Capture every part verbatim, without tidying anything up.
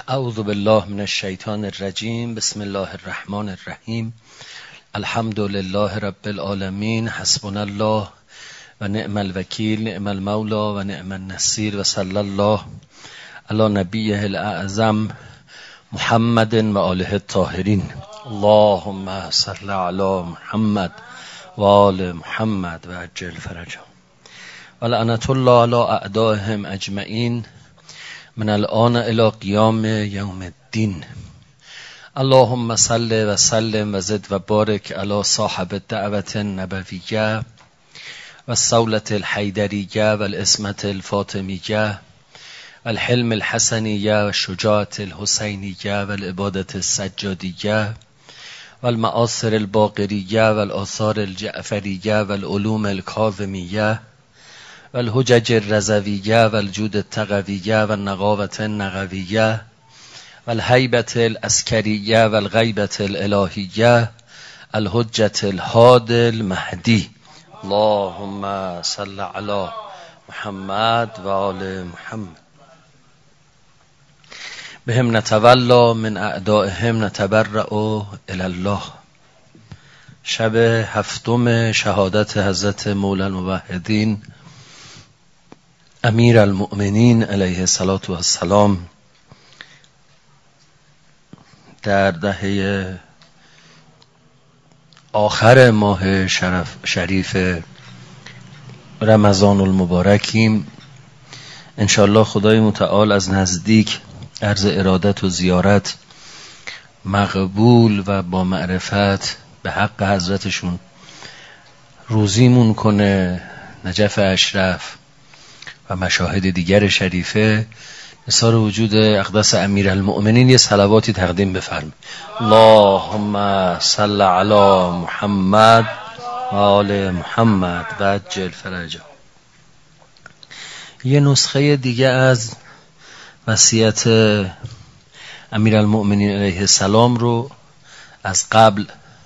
اعوذ بالله من الشیطان الرجیم. بسم الله الرحمن الرحیم. الحمد لله رب العالمین. حسبنا الله و نعم الوکیل، نعم المولا و نعم النصیر. و صلی الله علی نبیه الاعظم محمد و آله الطاهرین. اللهم صل علی محمد و آل محمد و عجل فرجهم و لعنت الله علی اعدائهم اجمعین من الان الى قیام یوم الدین. اللهم صل و سلم و زد و بارک علی صاحب الدعوت النبویه و الصولة الحیدریه و الاسمة الفاطمیه و الحلم الحسنیه و الشجاعة الحسینیه و العبادة السجادیه و المآثر الباقریه و الآثار الجعفریه و العلوم الکاظمیه و الحجج الرضویه و الجود التقویه و النقاوة النقویه و الهیبة العسکریه و الغیبة الالهیه الحجة الهادی المهدی. اللهم صل علی محمد و آل محمد. بهم نتولا من اعدائهم نتبرأ الی الله. شب هفتم شهادت حضرت مولا الموحدین امیر المؤمنین علیه الصلاة و السلام در دهه آخر ماه شرف شریف رمضان المبارکیم. انشالله خدای متعال از نزدیک عرض ارادت و زیارت مقبول و با معرفت به حق حضرتشون روزیمون کنه. نجف اشرف و مشاهد دیگر شریفه نثار وجود اقدس امیر المؤمنین یه صلواتی تقدیم بفرم. اللهم صل علی محمد و آل محمد و عجل فرجهم. یه نسخه دیگه از وصیت امیر المؤمنین علیه السلام رو از قبل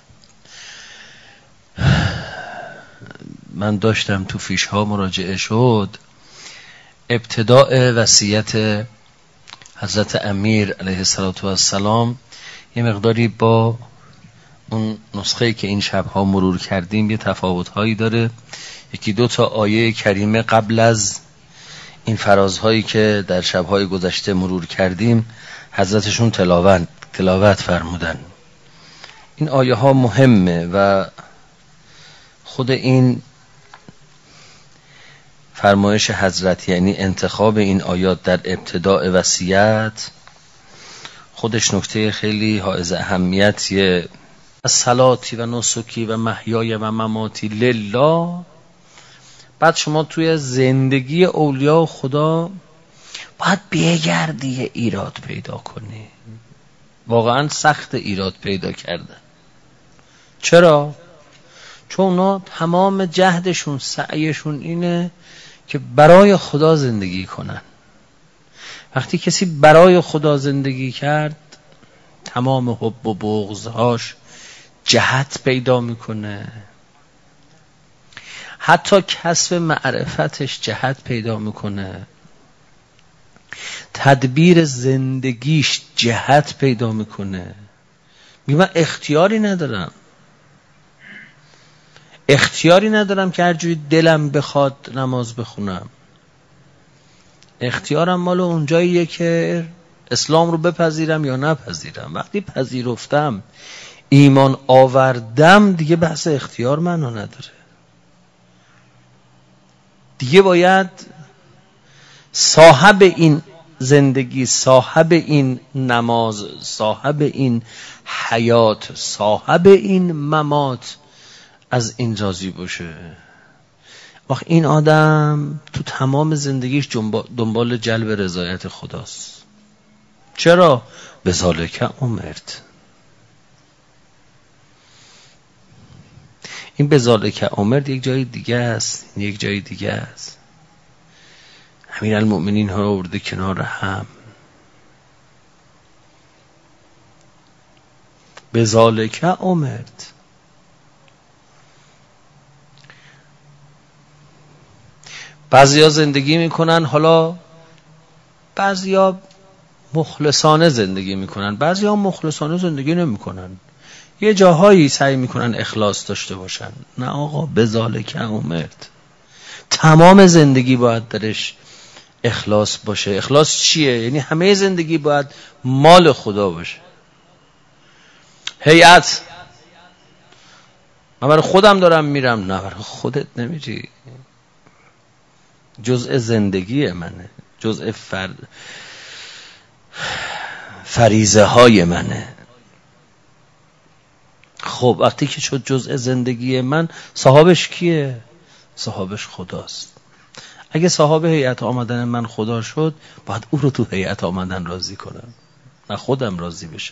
من داشتم تو فیش ها مراجعه شد. ابتداء وصیت حضرت امیر علیه السلام یه مقداری با اون نسخه‌ای که این شبها مرور کردیم یه تفاوت‌هایی داره. یکی دو تا آیه کریمه قبل از این فرازهایی که در شبهای گذشته مرور کردیم حضرتشون تلاوت تلاوت فرمودن. این آیه ها مهمه و خود این فرمایش حضرت، یعنی انتخاب این آیات در ابتداء وصیت، خودش نکته خیلی حائز اهمیتیه. صلاتی و نسکی و محیای و مماتی لله. بعد شما توی زندگی اولیاء و خدا باید بگردی ایراد پیدا کنی. واقعا سخت ایراد پیدا کردن. چرا؟ چون اونا تمام جهدشون سعیشون اینه که برای خدا زندگی کنن. وقتی کسی برای خدا زندگی کرد تمام حب و بغضهاش جهت پیدا میکنه، حتی کسب معرفتش جهت پیدا میکنه، تدبیر زندگیش جهت پیدا میکنه. میگه من اختیاری ندارم اختیاری ندارم که هر جوری دلم بخواد نماز بخونم. اختیارم مال اونجاییه که اسلام رو بپذیرم یا نپذیرم. وقتی پذیرفتم ایمان آوردم دیگه بحث اختیار منو نداره. دیگه باید صاحب این زندگی، صاحب این نماز، صاحب این حیات، صاحب این ممات از این راضی باشه. وقت این آدم تو تمام زندگیش دنبال جلب رضایت خداست. چرا؟ بذالک امرت. این بذالک امرت یک جای دیگه است، این یک جای دیگه است. امیر المؤمنین ها رو آورده کنار هم. بذالک امرت. بعضیا زندگی میکنن، حالا بعضیا مخلصانه زندگی میکنن، بعضی ها مخلصانه زندگی نمیکنن، یه جاهایی سعی میکنن اخلاص داشته باشن. نه آقا، بذالک امرت، تمام زندگی باید درش اخلاص باشه. اخلاص چیه؟ یعنی همه زندگی باید مال خدا باشه. هیئت، من برای خودم دارم میرم، نه برای خودت نمیری، جزء زندگی منه، جزء فر... فریضه های منه. خب وقتی که شد جزء زندگی من، صاحبش کیه؟ صاحبش خداست. اگه صاحب هیئت آمدن من خدا شد، باید او رو تو هیئت آمدن راضی کنم، نه خودم راضی بشه.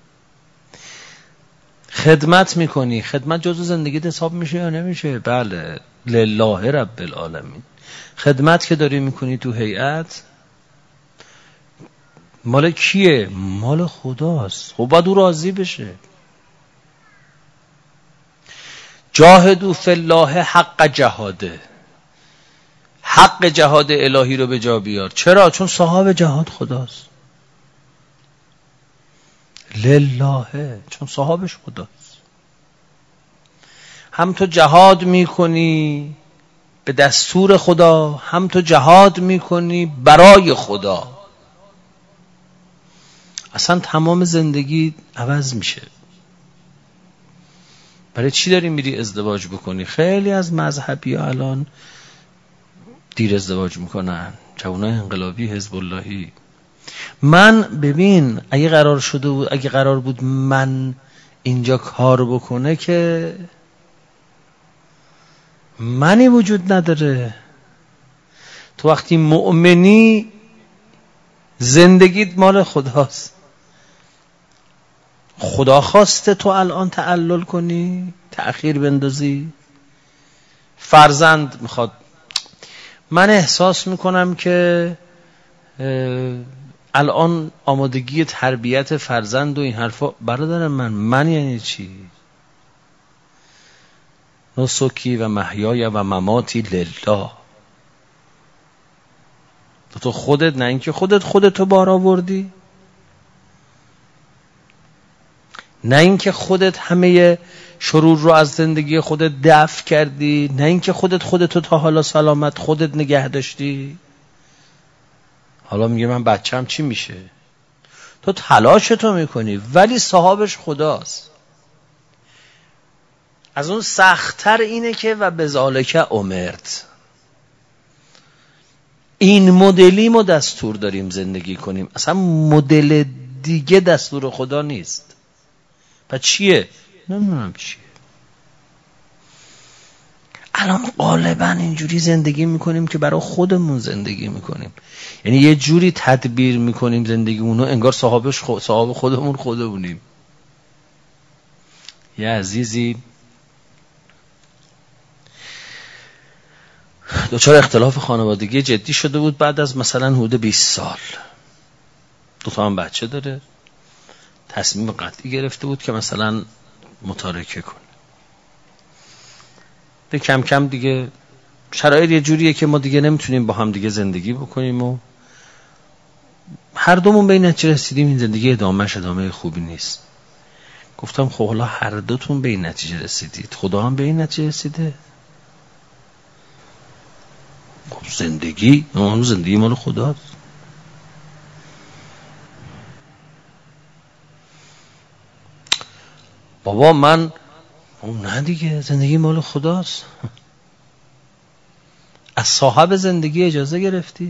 خدمت میکنی، خدمت جزء زندگیت حساب میشه یا نمیشه؟ بله، لله رب العالمین. خدمت که داری میکنی تو هیئت، مال کیه؟ مال خداست. خب باید او راضی بشه. جاهدوا فی الله حق جهاده، حق جهاد الهی رو به جا بیار. چرا؟ چون صاحب جهاد خداست. لله، چون صاحبش خداست. هم تو جهاد میکنی به دستور خدا، هم تو جهاد میکنی برای خدا. اصلا تمام زندگی عوض میشه. برای چی داری میری ازدواج بکنی؟ خیلی از مذهبی ها الان دیر ازدواج میکنن، جوانای انقلابی حزب اللهی. من ببین، اگه قرار شده بود اگه قرار بود من اینجا کار بکنه که منی وجود نداره. تو وقتی مؤمنی زندگیت مال خداست. خدا خواسته تو الان تعلل کنی، تأخیر بندازی. فرزند میخواد، من احساس میکنم که الان آمادگی تربیت فرزند و این حرفا، برادر من من یعنی چی؟ نسکی و محیای و مماتی لله. تو خودت، نه اینکه خودت خودتو بار آوردی، نه اینکه خودت همه شرور رو از زندگی خودت دفع کردی، نه اینکه خودت خودتو تا حالا سلامت خودت نگه داشتی. حالا میگه من بچه‌م چی میشه؟ تو تلاشتو میکنی، ولی صاحبش خداست. از اون سخت‌تر اینه که و بذالک امرت، این مدلی ما دستور داریم زندگی کنیم، اصلا مدل دیگه دستور خدا نیست. پس چیه؟ نمیدونم چیه. الان غالبا اینجوری زندگی میکنیم که برای خودمون زندگی میکنیم، یعنی یه جوری تدبیر میکنیم زندگیمونو انگار صاحبش خود، صاحب خودمون خودمونیم. یه عزیزی دچار اختلاف خانوادگی جدی شده بود بعد از مثلا حدود بیست سال. دو تا هم بچه داره. تصمیم قطعی گرفته بود که مثلا متارکه کنه. ده کم کم دیگه شرایط یه جوریه که ما دیگه نمیتونیم با هم دیگه زندگی بکنیم و هر دومون به این نتیجه رسیدیم این زندگی ادامهش ادامه خوبی نیست. گفتم خب حالا هر دوتون به این نتیجه رسیدید، خدا هم به این نتیجه رسیده. خب زندگی اون زندگی مال خداست. بابا من نه دیگه، زندگی مال خداست. از صاحب زندگی اجازه گرفتی؟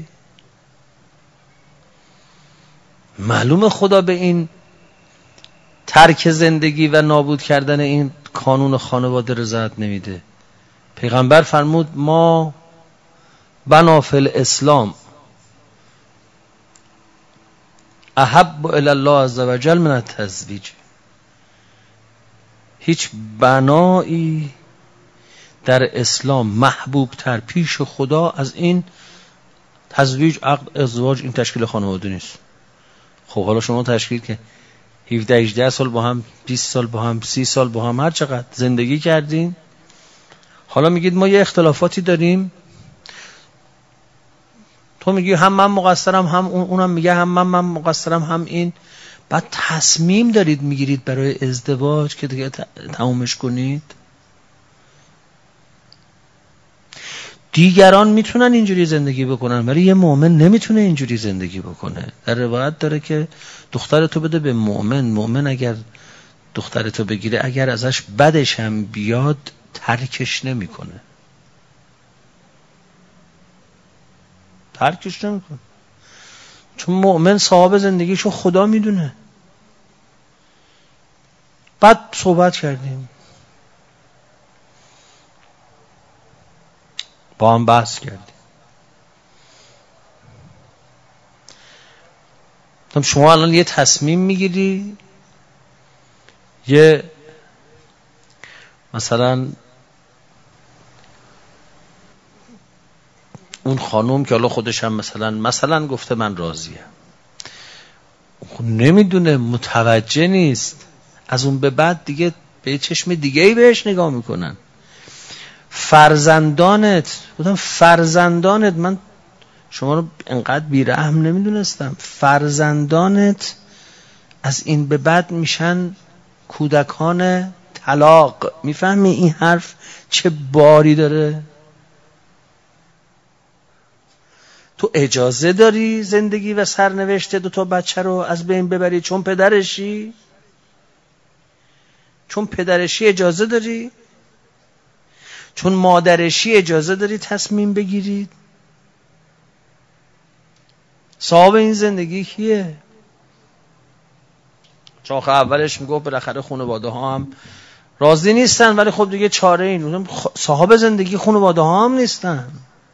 معلومه خدا به این ترک زندگی و نابود کردن این کانون خانواده رضایت نمیده. پیغمبر فرمود ما بنا فی الاسلام احب الی الله عز وجل من التزویج. هیچ بنایی در اسلام محبوب تر پیش خدا از این تزویج، عقد، ازدواج، این تشکیل خانواده نیست. خب حالا شما تشکیل که هفده هجده سال با هم، بیست سال با هم، سی سال با هم، هر چقدر زندگی کردین، حالا میگید ما یه اختلافاتی داریم، تو میگی هم من مقصرم هم اون، اونم میگه هم من من مقصرم هم این. بعد تصمیم دارید میگیرید برای ازدواج که دیگه تمومش کنید. دیگران میتونن اینجوری زندگی بکنن ولی یه مؤمن نمیتونه اینجوری زندگی بکنه. در روایت داره که دخترتو بده به مؤمن، مؤمن اگر دخترتو بگیره اگر ازش بدش هم بیاد ترکش نمیکنه، ترکش نمیکنه، چون مؤمن صاحب زندگیشو خدا میدونه. بعد صحبت کردیم، با هم بحث کردیم. شما الان یه تصمیم میگیری، یه مثلا اون خانوم که حالا خودش هم مثلا مثلا گفته من راضیم، نمیدونه، متوجه نیست، از اون به بعد دیگه به چشم دیگه ای بهش نگاه میکنن. فرزندانت، بودم فرزندانت، من شما رو انقدر بیرحم نمیدونستم، فرزندانت از این به بعد میشن کودکان طلاق. میفهمی این حرف چه باری داره؟ تو اجازه داری زندگی و سرنوشت دو تا بچه رو از بین ببری چون پدرشی؟ چون پدرشی اجازه داری؟ چون مادرشی اجازه داری تصمیم بگیرید؟ صاحب این زندگی کیه؟ چاخه اولش میگفت بالاخره خانواده ها هم راضی نیستن ولی خب دیگه چاره این، صاحب زندگی خانواده ها هم نیستن.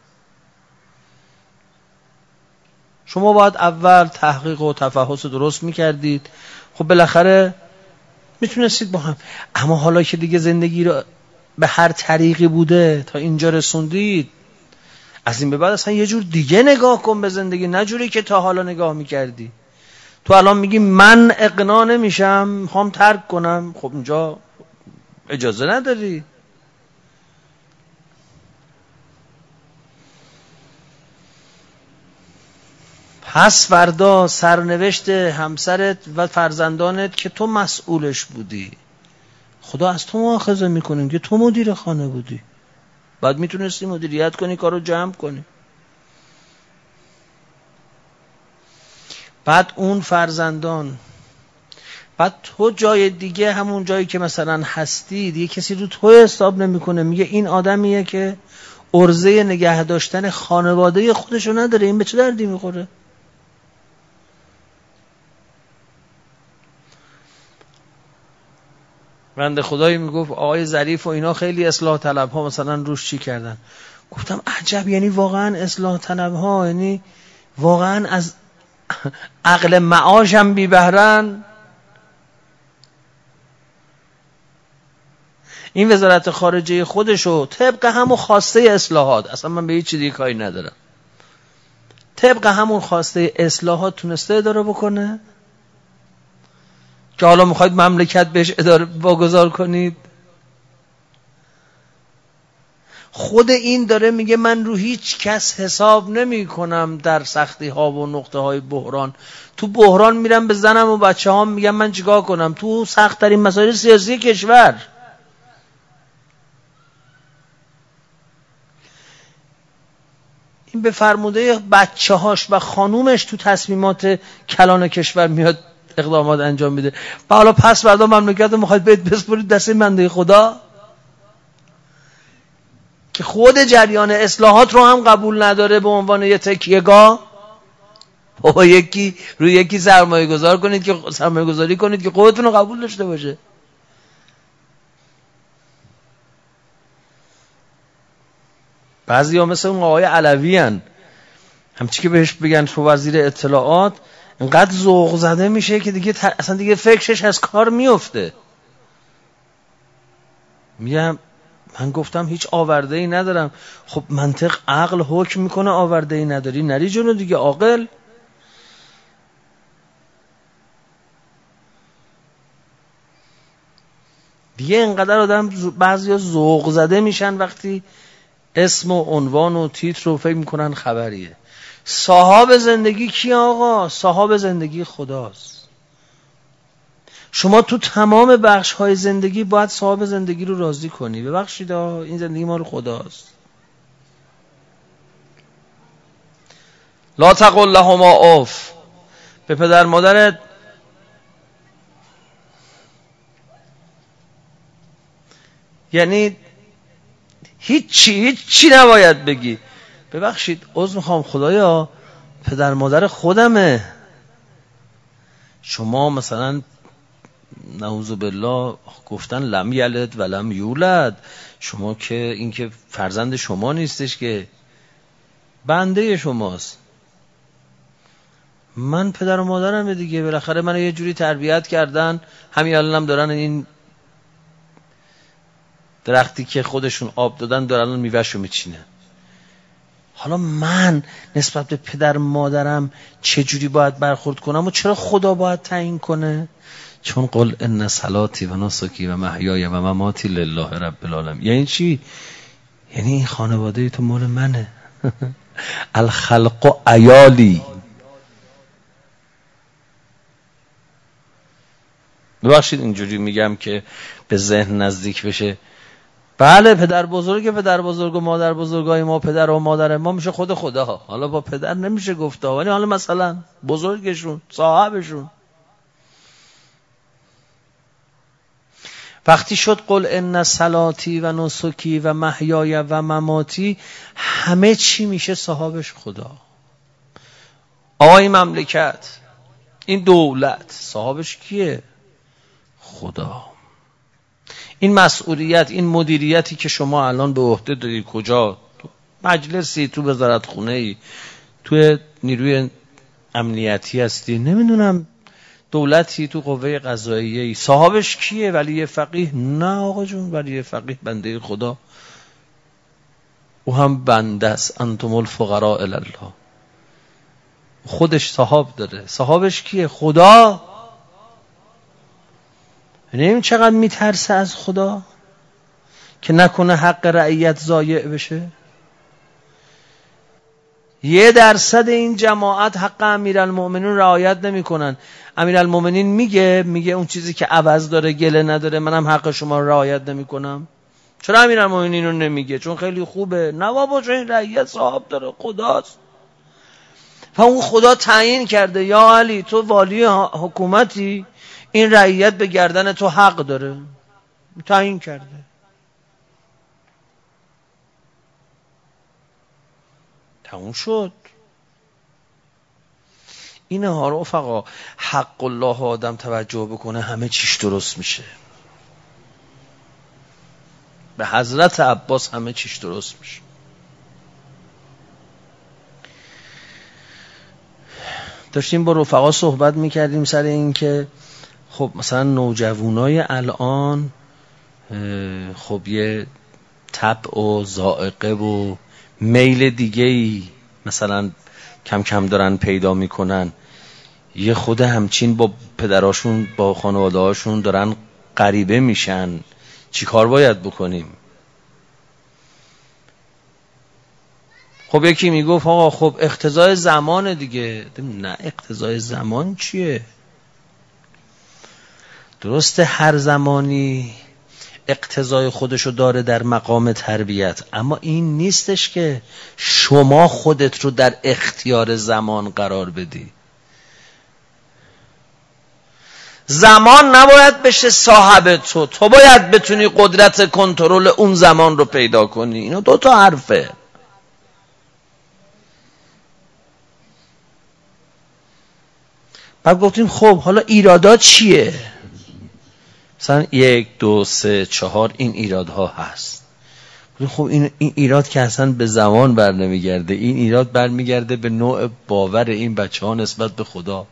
شما باید اول تحقیق و تفحص درست میکردید، خب بالاخره میتونستید با هم. اما حالا که دیگه زندگی رو به هر طریقی بوده تا اینجا رسوندید، از این به بعد اصلا یه جور دیگه نگاه کن به زندگی، نه جوری که تا حالا نگاه میکردی. تو الان میگی من اقناع نمیشم میخوام ترک کنم، خب اینجا اجازه نداری. پس فردا سرنوشت همسرت و فرزندانت که تو مسئولش بودی، خدا از تو مؤاخذه میکنیم که تو مدیر خانه بودی، بعد میتونستی مدیریت کنی، کارو جمع کنی. بعد اون فرزندان، بعد تو جای دیگه، همون جایی که مثلا هستی دیگه کسی رو تو حساب نمیکنه، میگه این آدمیه که عرضه نگه داشتن خانواده خودشو نداره، این به چه دردی میخوره؟ بنده خدایی میگفت آقای ظریف و اینا خیلی اصلاح طلب ها مثلا روش چی کردن. گفتم عجب، یعنی واقعا اصلاح طلب ها یعنی واقعا از عقل معاش هم بی بهرن. این وزارت خارجه خودشو طبق همون خواسته اصلاحات، اصلا من به هیچ چیزی کاری ندارم، طبق همون خواسته اصلاحات تونسته اداره بکنه که حالا میخواید مملکت بهش اداره واگذار کنید. خود این داره میگه من رو هیچ کس حساب نمی کنم در سختی ها و نقطه های بحران. تو بحران میرم به زنم و بچه هم میگم من چیکار کنم تو سخت ترین مسائل سیاسی کشور. این به فرموده بچه هاش و خانومش تو تصمیمات کلان کشور میاد اقدامات انجام میده. و حالا پس فردا مملکت رو میخواید بهت بسپرید دست بنده خدا که خود جریان اصلاحات رو هم قبول نداره به عنوان یه تکیه‌گاه. بابا یکی روی یکی سرمایه گذار کنید که سرمایه گذاری کنید که قوتتون رو قبول داشته باشه. بعضی ها مثل اون آقای علوی هن، همچی که بهش بگن تو وزیر اطلاعات انقدر ذوق زده میشه که دیگه تر... اصلا دیگه فکرش از کار میفته. میگم من گفتم هیچ آورده ای ندارم. خب منطق عقل حکم میکنه آورده ای نداری، نری جونو دیگه عاقل. دیگه اینقدر آدم بعضیا ذوق زده میشن وقتی اسم و عنوان و تیتر رو فکر میکنن خبریه. صاحب زندگی کی آقا؟ صاحب زندگی خداست. شما تو تمام بخش های زندگی باید صاحب زندگی رو راضی کنی. ببخشید این زندگی ما رو خداست. لا تقل لهما اف. به پدر مادرت یعنی هیچی هیچی نباید بگی. ببخشید عذر میخوام خدایا پدر مادر خودمه. شما مثلا نعوذ بالله گفتن لم یلد و لم یولد، شما که این که فرزند شما نیستش که بنده شماست. من پدر و مادرم دیگه، بالاخره منو یه جوری تربیت کردن، همین الانم دارن این درختی که خودشون آب دادن دارن میوهشو میچینن. حالا من نسبت به پدر مادرم چه جوری باید برخورد کنم و چرا خدا باید تعیین کنه؟ چون قل ان صلاتی و نسکی و محیای و مماتی لله رب العالمین. یعنی چی؟ یعنی این خانواده تو مال منه. الخلق عیالی. ببخشید اینجوری میگم که به ذهن نزدیک بشه. بله پدر بزرگ پدر بزرگ و مادر بزرگای ما، پدر و مادر ما میشه خود خدا. حالا با پدر نمیشه گفته، ولی حالا مثلا بزرگشون، صاحبشون. وقتی شد قل ان صلاتی و نسکی و محیای و مماتی، همه چی میشه صاحبش خدا. آقا این مملکت، این دولت صاحبش کیه؟ خدا. این مسئولیت، این مدیریتی که شما الان به عهده داری، کجا؟ تو مجلسی، تو وزارت خونه ای، تو نیروی امنیتی هستی، نمیدونم دولتی، تو قوه قضاییه ای، صاحبش کیه؟ ولی فقیه؟ نه آقا جون، ولی فقیه بنده خدا، او هم بنده است. انتم الفقراء الی الله. خودش صاحب داره. صاحبش کیه؟ خدا. نمیم چقدر میترسه از خدا که نکنه حق رعیت ضایع بشه. یه درصد این جماعت حق امیرالمومنین رعایت نمی کنن. امیرالمومنین میگه میگه اون چیزی که عوض داره گله نداره، منم حق شما رو رعایت نمی کنم. چرا امیرالمومنین رو نمیگه؟ چون خیلی خوبه. نه بابا، چون این رعیت صاحب داره، خداست. و اون خدا تعیین کرده یا علی تو والی حکومتی، این رعیت به گردن تو حق داره، تعیین کرده. تموم شد. اینها رو رفقا حق الله آدم توجه بکنه همه چیش درست میشه. به حضرت عباس همه چیش درست میشه. داشتیم با رفقا صحبت میکردیم سر این که خب مثلا نوجوانای الان خب یه طبع و ذائقه و میل دیگه‌ای مثلا کم کم دارن پیدا میکنن. یه خود همچین با پدراشون با خانواده هاشون دارن غریبه میشن. چی کار باید بکنیم؟ خب یکی میگفت آقا خب اقتضای زمان دیگه. نه، اقتضای زمان چیه؟ درسته هر زمانی اقتضای خودشو داره در مقام تربیت، اما این نیستش که شما خودت رو در اختیار زمان قرار بدی. زمان نباید بشه صاحب تو، تو باید بتونی قدرت کنترل اون زمان رو پیدا کنی. اینو دو تا حرفه. بعد گفتیم خب حالا ایرادات چیه؟ مثلا یک دو سه چهار این ایرادها هست. خب این این ایراد که اصلا به زمان بر نمیگرده، این ایراد برمیگرده به نوع باور این بچه ها نسبت به خدا.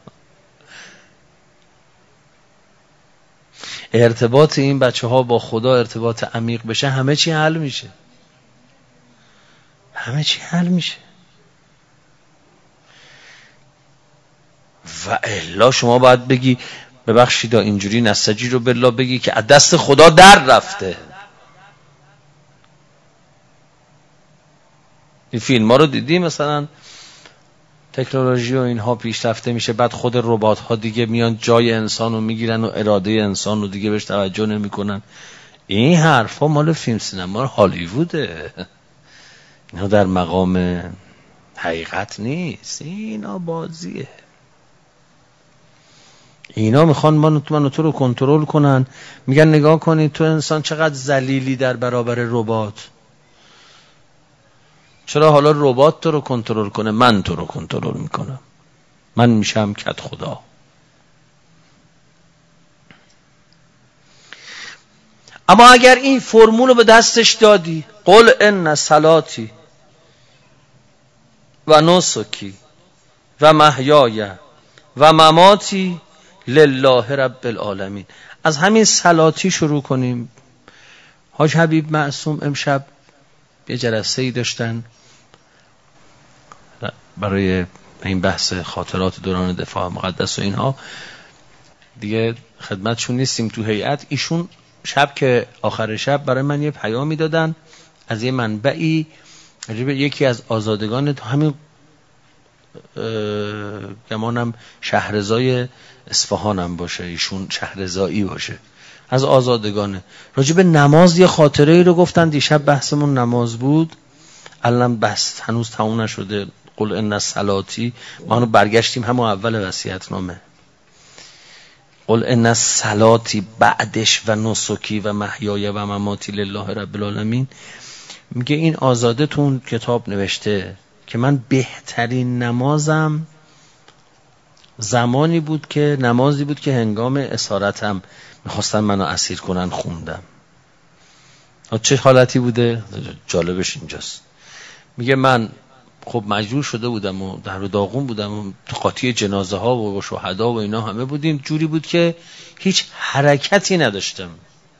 ارتباط این بچه ها با خدا ارتباط عمیق بشه، همه چی حل میشه. همه چی حل میشه. و الا شما باید بگی ببخشید اینجوری نسجی رو بالله بگی که از دست خدا در رفته. این فیلم ها رو دیدی مثلا تکنولوژی و اینها پیشرفته میشه، بعد خود ربات ها دیگه میان جای انسان رو میگیرن و اراده انسان رو دیگه بهش توجه نمیکنن. این حرفا مال فیلم سینما هالیووده، اینا در مقام حقیقت نیست، اینا بازیه. اینا میخوان من و تو رو کنترل کنن. میگن نگاه کنید تو انسان چقدر ذلیلی در برابر ربات، چرا حالا ربات تو رو کنترل کنه؟ من تو رو کنترل میکنم، من میشم کت خدا. اما اگر این فرمول رو به دستش دادی، قل ان صلاتی و نسکی و محیای و مماتی لله رب العالمین، از همین صلاتی شروع کنیم. حاج حبیب معصوم امشب یه جلسه‌ای داشتن برای این بحث خاطرات دوران دفاع مقدس و اینها، دیگه خدمتشون نیستیم تو هیئت. ایشون شب که آخر شب برای من یه پیامی دادن از یه منبعی، یکی از آزادگان همین گمانم شهرزای اصفهانم باشه، ایشون شهرزایی باشه، از آزادگانه، راجع به نماز یه خاطره ای رو گفتن. دیشب بحثمون نماز بود، الان بحث هنوز تموم نشده. قل ان صلاتی، ما اونو برگشتیم همون اول وصیت‌نامه. قل ان صلاتی بعدش و نسکی و محیای و مماتی لله رب العالمین. میگه این آزاده تو اون کتاب نوشته که من بهترین نمازم زمانی بود که نمازی بود که هنگام اسارتم میخواستن منو اسیر کنن خوندم. چه حالتی بوده؟ جالبش اینجاست. میگه من خب مجبور شده بودم و در داغون بودم و قاطی جنازه ها و شهدا و اینا همه بودیم، جوری بود که هیچ حرکتی نداشتم،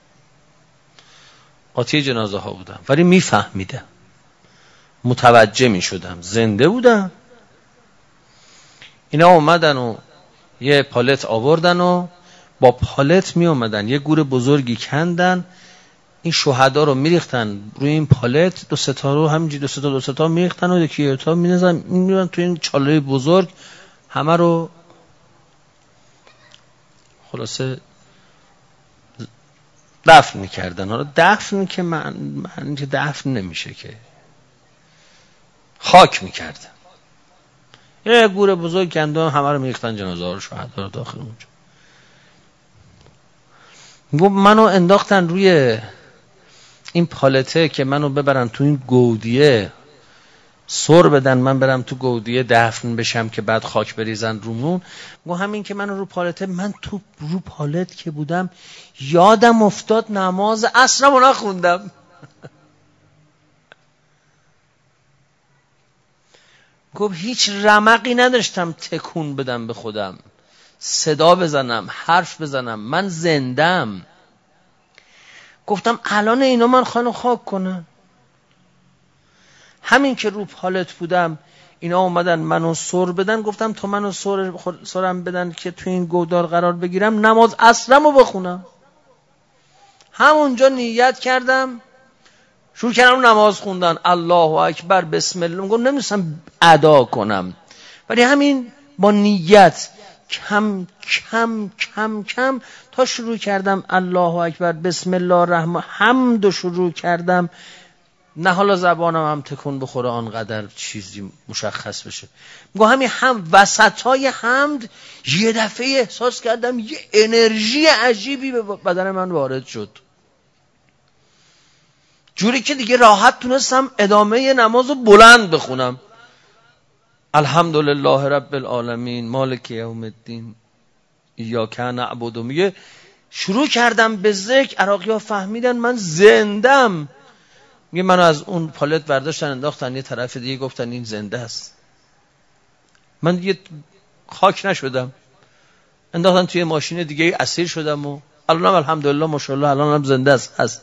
قاطی جنازه ها بودم، ولی میفهمیدم، متوجه میشدم، زنده بودم. اینا اومدن و یه پالت آوردن و با پالت می اومدن یه گور بزرگی کندن، این شهدا رو میریختن روی این پالت، دو ستا رو همینجوری دو ستا دو ستا میریختن و یکی تا می‌نزن می‌نزن تو این چاله بزرگ، همه رو خلاصه دفن میکردن. حالا دفن که من من که دفن نمیشه که، خاک میکردن. یه گور بزرگ کندن، همه رو میریختن، جنازه ها رو شهدا رو داخل اونجا. گفت منو انداختن روی این پالته که منو ببرن تو این گودیه سر بدن، من برم تو گودیه دفن بشم که بعد خاک بریزن رومون. گو همین که منو رو پالته، من تو رو پالت که بودم یادم افتاد نماز عصرمو نخوندم. گفت هیچ رمقی نداشتم تکون بدم به خودم، صدا بزنم، حرف بزنم، من زندم. گفتم الان اینا من خانو خاک کنن. همین که رو پالت بودم اینا اومدن منو سر بدن، گفتم تا منو سر سرم بدن که تو این گودال قرار بگیرم نماز عصرمو بخونم. همونجا نیت کردم، شروع کردم نماز خوندن، الله اکبر بسم الله. میگم نمی‌دونم ادا کنم، ولی همین با نیت کم کم کم کم تا شروع کردم الله اکبر بسم الله الرحمن حمد شروع کردم. نه حالا زبانم هم تکون بخوره آنقدر چیزی مشخص بشه. میگم همین هم وسطای حمد یه دفعه احساس کردم یه انرژی عجیبی به بدن من وارد شد، جوری که دیگه راحت تونستم ادامه نمازو بلند بخونم. الحمدلله رب العالمین مالک یوم الدین ایاک نعبد. میگه شروع کردم به ذکر، عراقی‌ها فهمیدن من زندم. میگه منو از اون پالت برداشتن انداختن یه طرف دیگه، گفتن این زنده است. من دیگه خاک نشدم، انداختن توی ماشین دیگه اسیر شدم و الانم الحمدلله ماشاءالله الانم زنده است هست.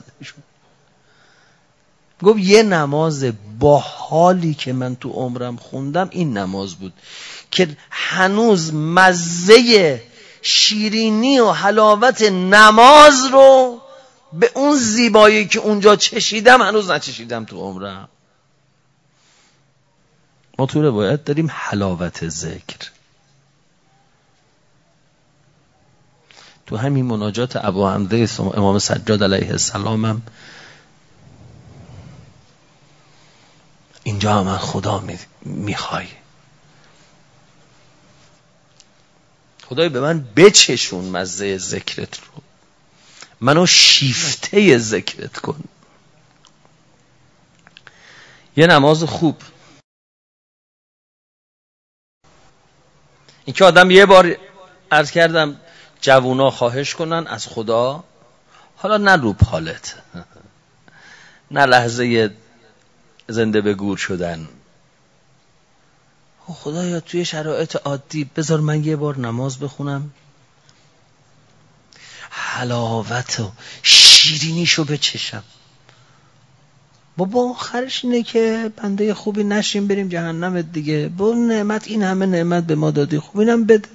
گفت یه نماز با حالی که من تو عمرم خوندم این نماز بود که هنوز مزه شیرینی و حلاوت نماز رو به اون زیبایی که اونجا چشیدم هنوز نچشیدم تو عمرم. ما تو روایت داریم حلاوت ذکر. تو همین مناجات ابو حمزه امام سجاد علیه السلام هم اینجا هم خدا میخوای خدای به من بچشون مزه ذکرت رو، منو شیفته ذکرت کن. یه نماز خوب، این که آدم یه بار عرض کردم جوونا خواهش کنن از خدا، حالا نه رو پالت، نه لحظه زنده به گور شدن، خدایا توی شرایط عادی بذار من یه بار نماز بخونم، حلاوت و شیرینیشو بچشم. بابا آخرش اینه که بنده خوبی نشیم بریم جهنم دیگه. با نعمت، این همه نعمت به ما دادی، خوب اینم بده.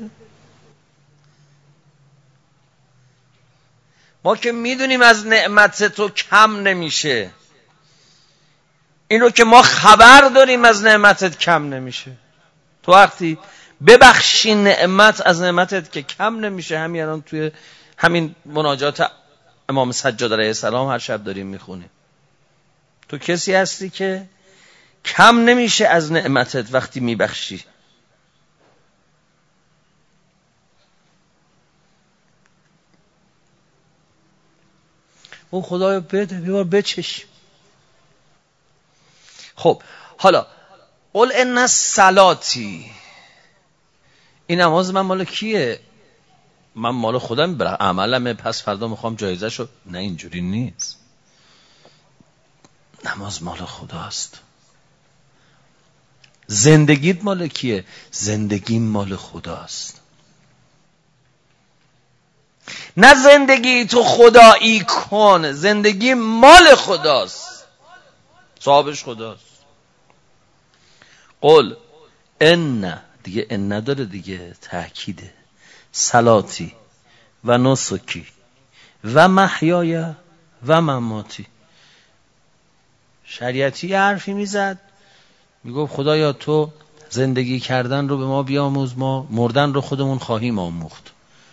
ما که میدونیم از نعمت تو کم نمیشه، اینو که ما خبر داریم از نعمتت کم نمیشه. تو وقتی ببخشی نعمت از نعمتت که کم نمیشه. همین الان توی همین مناجات امام سجاد علیه السلام هر شب داریم میخونیم. تو کسی هستی که کم نمیشه از نعمتت وقتی میبخشی. اون خدایا بده، بیار بچش. خب حالا قل ان صلاتی، این نماز من مال کیه؟ من مال خودم میبرم، عملمه، پس فردا میخوام جایزه شو. نه اینجوری نیست. نماز مال خداست. زندگیت مال کیه؟ زندگی مال خداست. نه زندگی تو خدایی کن، زندگی مال خداست، صاحبش خداست. قل ان، دیگه ان نداره دیگه، تأکیده. صلاتی و نسکی و محیای و مماتی. شریعتی حرفی میزد، میگفت خدایا تو زندگی کردن رو به ما بیاموز، ما مردن رو خودمون خواهیم آموخت.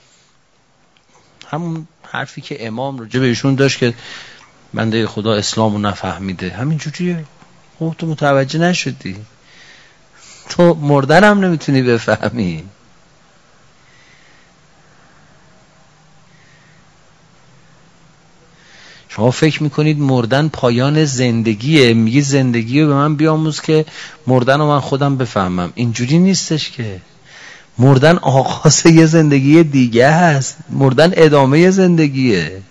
همون حرفی که امام راجع بهشون داشت که بنده خدا اسلامو نفهمیده، همین جوریه. خب تو متوجه نشدی، تو مردن هم نمیتونی بفهمی. شما فکر میکنید مردن پایان زندگیه، میگی زندگی رو به من بیاموز که مردن رو من خودم بفهمم. اینجوری نیستش که. مردن آغاز یه زندگی دیگه هست، مردن ادامه زندگیه.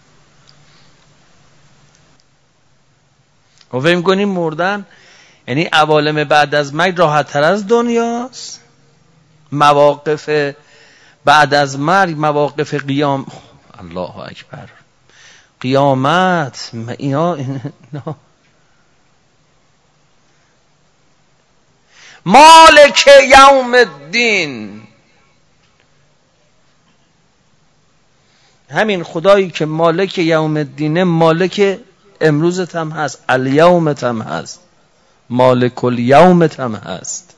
ما فکر میکنیم مردن یعنی عوالم بعد از مرگ راحت تر از دنیاست. مواقف بعد از مرگ، مواقف قیام، الله اکبر، قیامت، اینا اینا مالک یوم الدین. همین خدایی که مالک یوم الدینه، مالک امروزت هم هست، الیومت هم هست، مالک الیومت هم هست.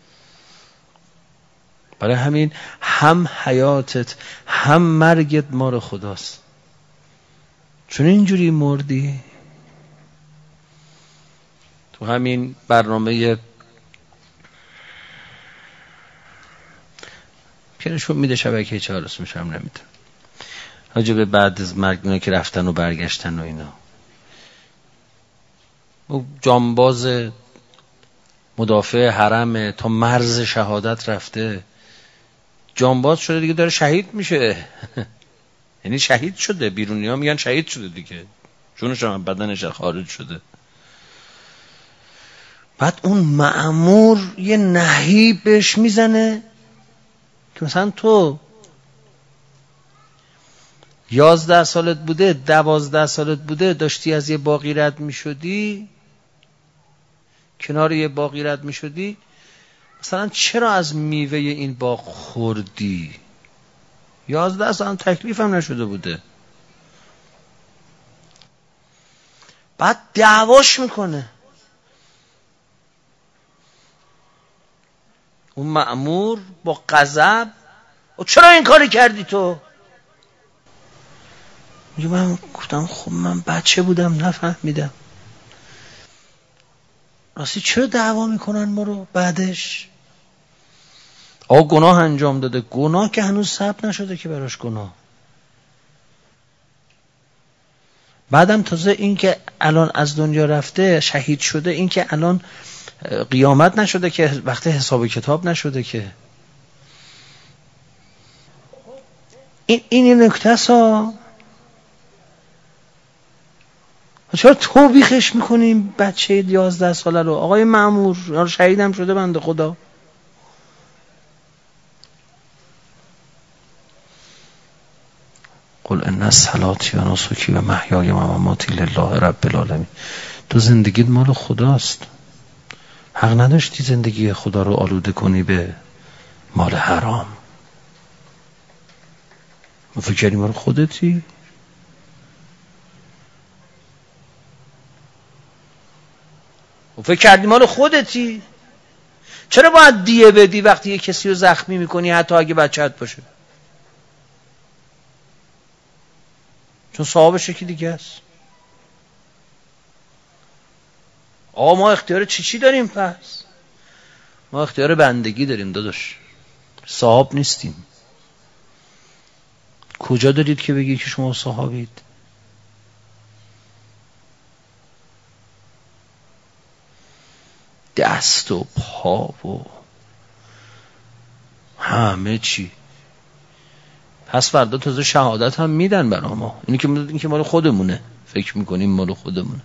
برای همین هم حیاتت هم مرگت مال خداست. چون اینجوری مردی. تو همین برنامه که نشون میده شبکه چهار، اسمش هم نمیده، راجع به بعد از مرگ اینا که رفتن و برگشتن و اینا، او جانباز مدافع حرم تا مرز شهادت رفته، جانباز شده دیگه، داره شهید میشه. یعنی شهید شده، بیرونی ها میگن شهید شده دیگه، جونش هم بدنش خارج شده. بعد اون مأمور یه نهی بهش میزنه که مثلا تو یازده سالت بوده، دوازده سالت بوده، داشتی از یه باغی رد میشدی، کنار یه باغی رد میشدی، مثلا چرا از میوه این باغ خوردی؟ یازده سال تکلیف هم نشده بوده. بعد دعواش میکنه، اون مأمور با غضب چرا این کاری کردی تو؟ میگه من گفتم خب من بچه بودم نفهمیدم. راستی چرا دعوا میکنن ما رو بعدش؟ آقا گناه انجام داده، گناه که هنوز ثبت نشده که براش گناه. بعدم تازه این که الان از دنیا رفته شهید شده، این که الان قیامت نشده که وقت حساب کتاب نشده که. این این نکته سا چرا توبیخش میکنیم بچه یازده ساله رو؟ آقای مأمور شهیدم شده بنده خدا. قل ان صلاتی و نسکی و محیای و مماتی لله رب العالمین. تو زندگیت مال خداست، حق نداشتی زندگی خدا رو آلوده کنی به مال حرام. فکر کردی مال خودتی؟ فکر کردی مال خودتی؟ چرا باید دیه بدی وقتی یه کسی رو زخمی میکنی حتی اگه بچه‌ت باشه؟ چون صاحبش یکی دیگه است. آقا ما اختیار چی چی داریم پس؟ ما اختیار بندگی داریم داداش، صاحب نیستیم. کجا دارید که بگید که شما صاحبید؟ دست و پا و همه چی. پس فردا تازه شهادت هم میدن برا ما. اینی که این که مال خودمونه، فکر میکنیم مال خودمونه.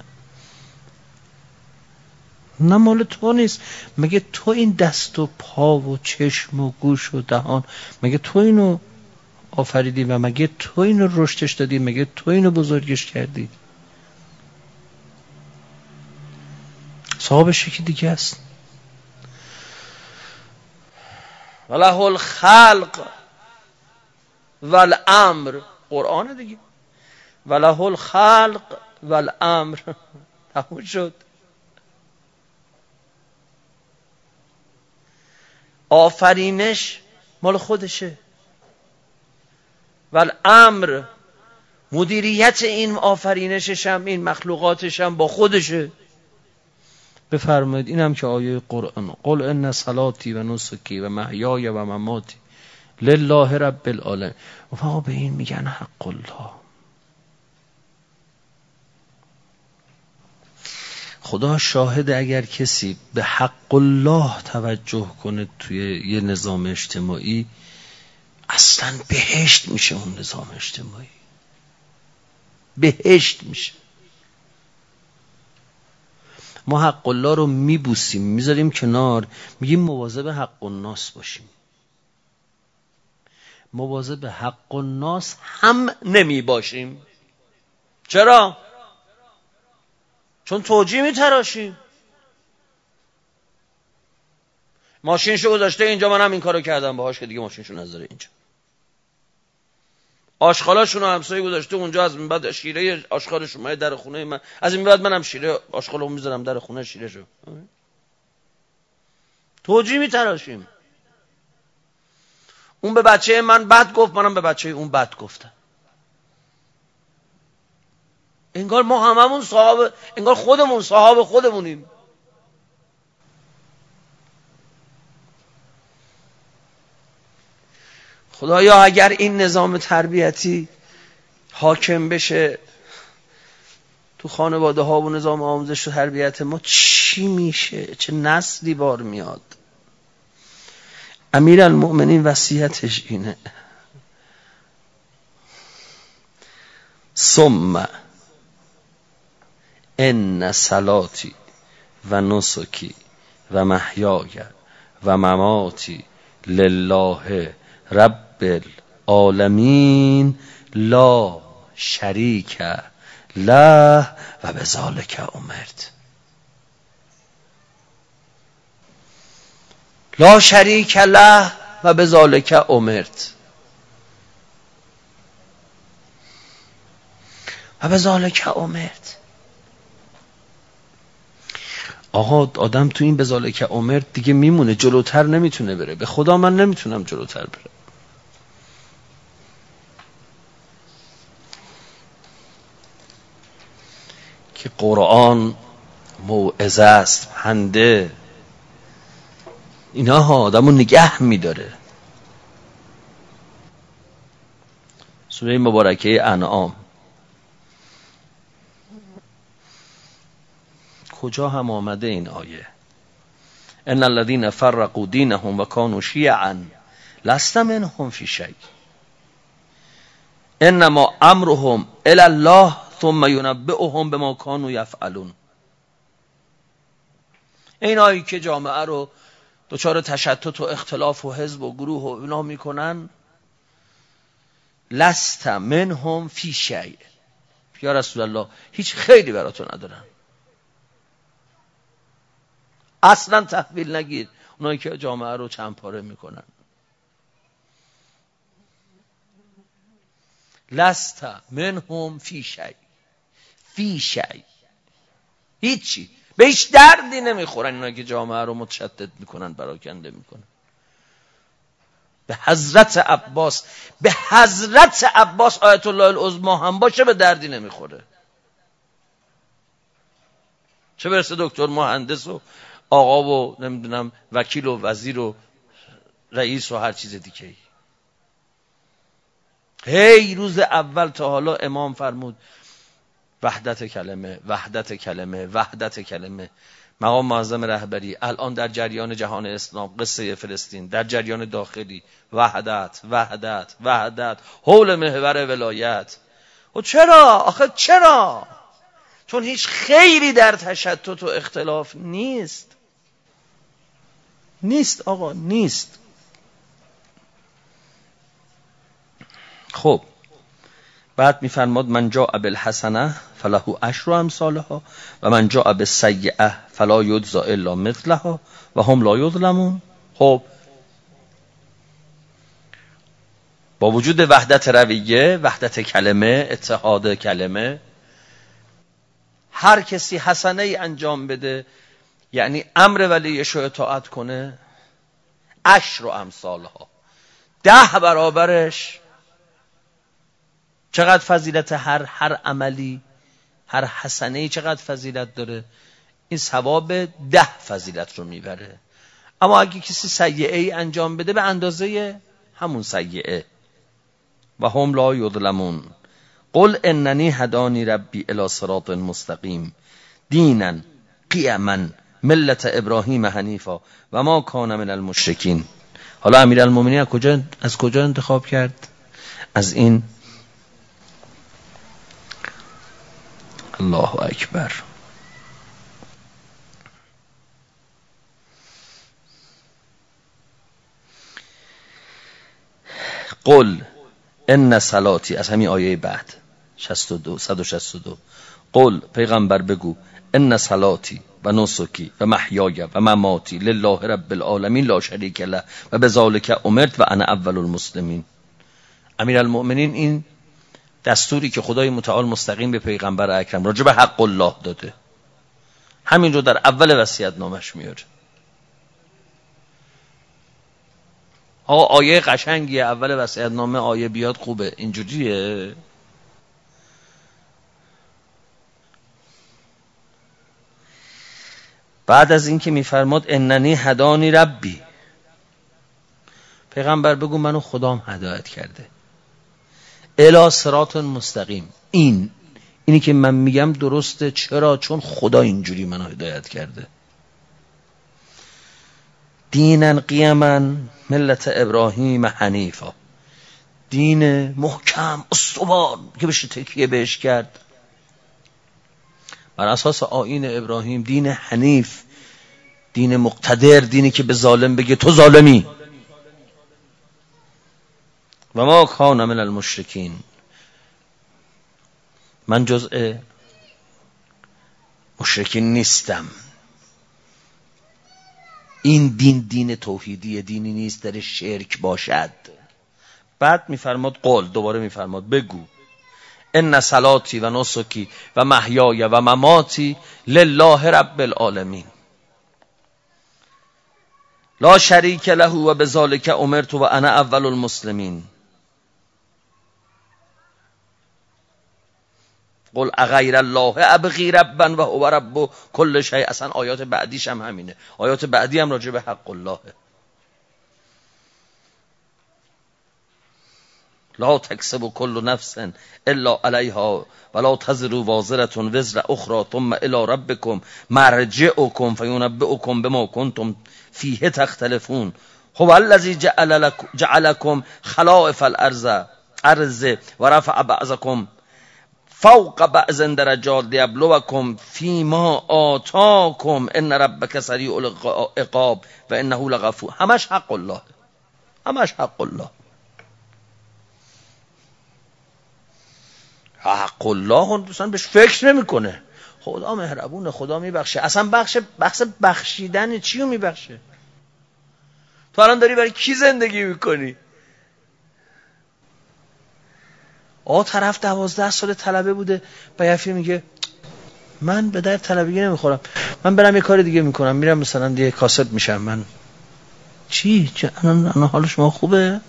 نه مال تو نیست. مگه تو این دست و پا و چشم و گوش و دهان، مگه تو اینو آفریدی و مگه تو اینو رشدش دادی؟ مگه تو اینو بزرگش کردی؟ صاحبش یکی دیگه است. وله الخلق والامر، قرآن دیگه. وله الخلق والامر. تموم شد. آفرینش مال خودشه، والامر مدیریت این آفرینشش هم این مخلوقاتش هم با خودشه. بفرمایید اینم که آیه قرآن، قل ان صلاتی و نسکی و محیای و مماتی لله رب العالمین. و فقط به این میگن حق الله. خدا شاهد اگر کسی به حق الله توجه کنه توی یه نظام اجتماعی، اصلا بهشت میشه اون نظام اجتماعی، بهشت میشه. ما حق الله رو میبوسیم میذاریم کنار، میگیم مواظب حق الناس باشیم. مواظب حق الناس هم نمی باشیم. چرا؟ چون توجیه میتراشیم. ماشینشو گذاشته اینجا، منم این کارو کردم باهاش که دیگه ماشینشو نذاره اینجا. آشغالاشونو همسایه گذاشته اونجا، از این بعد شیره آشغالش اومده در خونه من، از این بعد منم شیره آشغالو میذارم در خونه شیرهشو. توجیه میتراشیم. اون به بچه من بد گفت، منم به بچه اون بد گفتم. انگار ما هممون صاحب، انگار خودمون صاحب خودمونیم. خدایا اگر این نظام تربیتی حاکم بشه تو خانواده ها و نظام آموزش و تربیت ما، چی میشه؟ چه نسلی بار میاد؟ امیرالمؤمنین وصیتش اینه: ثم ان صلاتی و نسکی و محیای و مماتی لله رب العالمین لا شریک له و بذالک امرت. لا شریک له و بذالک امرت. و بذالک امرت. آقا آدم تو این بذالک عمر دیگه میمونه، جلوتر نمیتونه بره. به خدا من نمیتونم جلوتر بره. که قرآن موعظه است، پنده، اینا ها آدمو نگه میداره. سوره مبارکه انعام کجا هم آمده این آیه؟ ان الذين فرقوا دينهم وكانوا شيعا لست منهم في شيء انما امرهم الى الله ثم ينبئهم بما كانوا يفعلون. این آیه که جامعه رو دچار تشتت و اختلاف و حزب و گروه و اینا میکنن، لست منهم فی شیء، یا رسول الله هیچ خیلی براتون ندارن، اصلا تحویل نگیر اونایی که جامعه رو چند پاره میکنن. لست منهم فی شیء، فی شیء، هیچی، به هیچ دردی نمیخورن اینا که جامعه رو متشتت میکنن، پراکنده میکنن. به حضرت عباس، به حضرت عباس آیت الله العظما هم باشه به دردی نمیخوره، چه برسه دکتر مهندس و آقا و نمیدونم وکیل و وزیر و رئیس و هر چیز دیگه. هی روز اول تا حالا امام فرمود وحدت کلمه، وحدت کلمه، وحدت کلمه. مقام معظم رهبری الان در جریان جهان اسلام، قصه فلسطین، در جریان داخلی، وحدت، وحدت، وحدت، حول محور ولایت. و چرا؟ آخه چرا؟ چون هیچ خیری در تشتت و اختلاف نیست. نیست آقا، نیست. خب بعد میفرماد من جاء بالحسنه فله عشر امثالها و من جاء بالسیئه فلا یجزی الا مثلها و هم لا یظلمون. خب با وجود وحدت رویه، وحدت کلمه، اتحاد کلمه، هر کسی حسنه ای انجام بده، یعنی امر ولیش رو اطاعت کنه، عشر امثالها، ده برابرش. چقدر فضیلت هر هر عملی، هر حسنه‌ای چقدر فضیلت داره؟ این ثواب ده فضیلت رو میبره. اما اگه کسی سیئه‌ای انجام بده به اندازه همون سیئه. و هم لا یظلمون. قل اننی هدانی ربی الی صراط مستقیم دینا قیما ملت ابراهیم حنیفا و ما کان من المشرکین. حالا امیرالمومنین از کجا از کجا انتخاب کرد؟ از این الله اکبر. قل ان صلاتی، از همین آیه بعد شصت و دو صد و شصت و دو. قل پیغمبر بگو ان صلاتی و نسکی و محیای و مماتی لله رب العالمین لا شریک له و بذالک امرت و انا اول المسلمین. امیرالمؤمنین این دستوری که خدای متعال مستقیم به پیغمبر اکرم راجع به حق الله داده، همین رو در اول وصیت نامش میاره. آقا آیه قشنگیه، اول وصیت نامه آیه بیاد خوبه، اینجوریه. بعد از این که میفرماد اننی هدانی ربی، پیغمبر بگو منو خدام هدایت کرده الی صراط مستقیم. این اینی که من میگم درسته. چرا؟ چون خدا اینجوری منو هدایت کرده. دینا قیما ملت ابراهیم حنیفا، دین محکم استوار که بشه تکیه بهش کرد، بر اساس آیین ابراهیم، دین حنیف، دین مقتدر، دینی که به ظالم بگه تو ظالمی. و ما کان من المشرکین، من جزء مشرکین نیستم. این دین دین توحیدی، دینی نیست در شرک باشد. بعد میفرماد قول، دوباره میفرماد بگو ان صلاتی و نسکی و محیای و مماتی لله رب العالمین. لا شریک له و بذالک امرت و انا اول المسلمین. قل اغیر الله ابغی ربا و هو رب کل شیء. اصلا آیات بعدیش هم همینه. آیات بعدی هم راجع به حق الله. لا تکسب کل نفس الا علیها ولا تزر وازرة وزر اخرى ثم الی ربکم مرجعکم فینبئکم بما کنتم فیه تختلفون. هو الذی جعل جعلکم خلائف الارض ارض و رفع بعضکم فوق بعض درجات لیبلوکم فیما آتاکم ان ربک سریع العقاب و انه لغفور. همش حق الله، همش حق الله. حق الله دوستان بهش فکر نمیکنه. خدا مهربونه، خدا میبخشه. اصلا بخش بخش بخشیدن چیو میبخشه؟ تو الان داری برای کی زندگی میکنی؟ آه طرف دوازده سال طلبه بوده، بیافی میگه من به درد طلبگی نمیخورم، من برم یه کار دیگه میکنم، میرم مثلا دیگه کاسب میشم. من چی؟ چه الان حال شما خوبه؟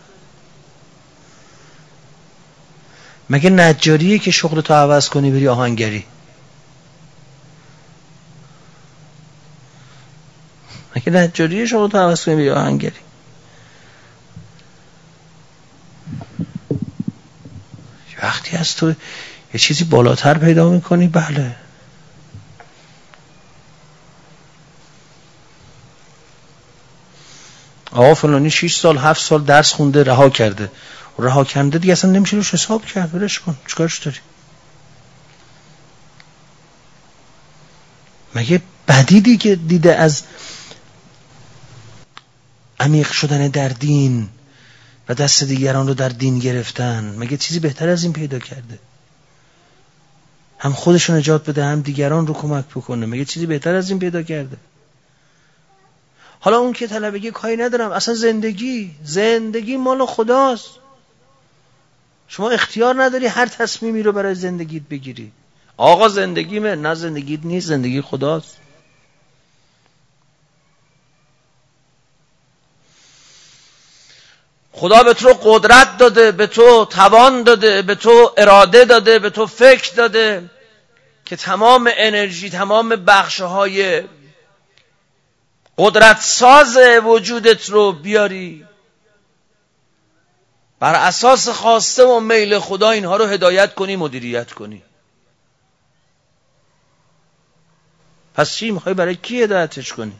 مگه نجاریه که شغل تو عوض کنی بری آهنگری؟ مگه نجاریه شغل تو عوض کنی بری آهنگری؟ وقتی از تو یه چیزی بالاتر پیدا میکنی، بله. آقا فلانی شش سال هفت سال درس خونده رها کرده، رها کنده دیگه اصلا نمیشه روش حساب کرد. برش کن، چیکارش داری؟ مگه بدیدی که دیده از عمیق شدن در دین و دست دیگران رو در دین گرفتن، مگه چیزی بهتر از این پیدا کرده؟ هم خودش رو نجات بده هم دیگران رو کمک بکنه، مگه چیزی بهتر از این پیدا کرده؟ حالا اون که طلبگی کاری ندارم، اصلا زندگی زندگی مال خداست. شما اختیار نداری هر تصمیمی رو برای زندگیت بگیری. آقا زندگیمه، نه زندگیت نیست، زندگی خداست. خدا به تو قدرت داده، به تو توان داده، به تو اراده داده، به تو فکر داده که تمام انرژی، تمام بخش‌های قدرت ساز وجودت رو بیاری بر اساس خواسته و میل خدا، اینها رو هدایت کنی، مدیریت کنی. پس چی میخوای؟ برای کی هدایتش کنی؟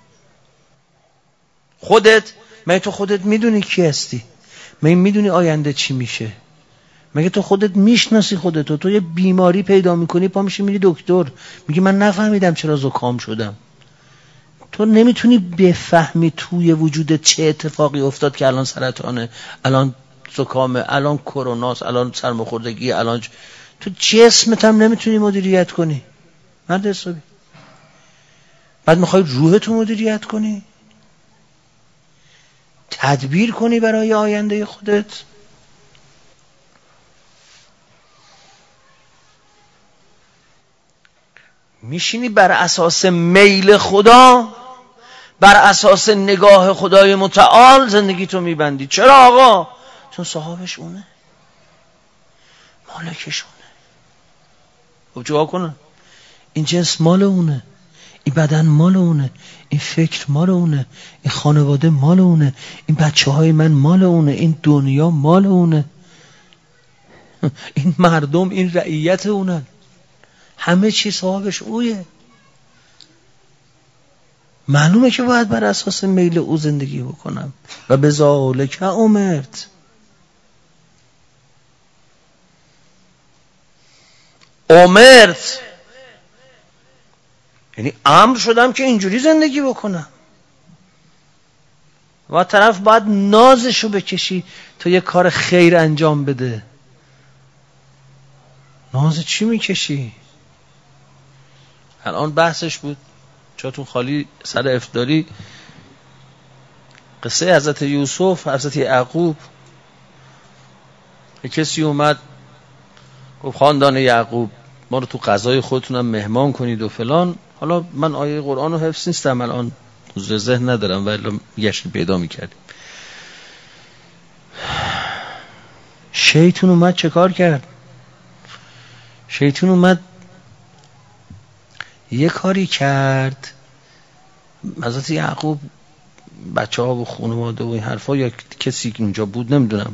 خودت؟ مگه تو خودت میدونی کی هستی؟ مگه میدونی آینده چی میشه؟ مگه تو خودت میشناسی خودتو؟ تو یه بیماری پیدا میکنی، پا میشی میری دکتر، میگی من نفهمیدم چرا زکام شدم. تو نمیتونی بفهمی توی وجودت چه اتفاقی افتاد که الان سرطانه، الان زکامه، الان کروناست، الان سرماخوردگی، الان ج... تو جسمت هم نمیتونی مدیریت کنی. مرد حسابی. بعد میخوای روحتو مدیریت کنی، تدبیر کنی برای آینده خودت. میشینی بر اساس میل خدا، بر اساس نگاه خدای متعال زندگی تو میبندی. چرا آقا؟ چون صاحبش اونه، مالکش اونه. خب چیکار کنه؟ این جنس مال اونه، این بدن مال اونه، این فکر مال اونه، این خانواده مال اونه، این بچه های من مال اونه، این دنیا مال اونه، این مردم، این رعیت اونه، همه چی صاحبش اویه. معلومه که باید بر اساس میل او زندگی بکنم و به ذالک امرت. امرت یعنی امر شدم که اینجوری زندگی بکنم. و طرف باید نازشو بکشی تا یه کار خیر انجام بده. ناز چی میکشی؟ الان بحثش بود چاتون خالی سر افطاری، قصه حضرت یوسف، حضرت یعقوب. کسی اومد گفت خاندان یعقوب ما رو تو غذای خودتونم مهمان کنید و فلان. حالا من آیه قرآن رو حفظ نیستم الان، تو ذهن ندارم ولی میگشتیم پیدا میکردیم. شیطون اومد چه کار کرد؟ شیطون اومد یه کاری کرد. حضرت یعقوب بچه ها و خانواده و این حرفا یا کسی که اونجا بود نمیدونم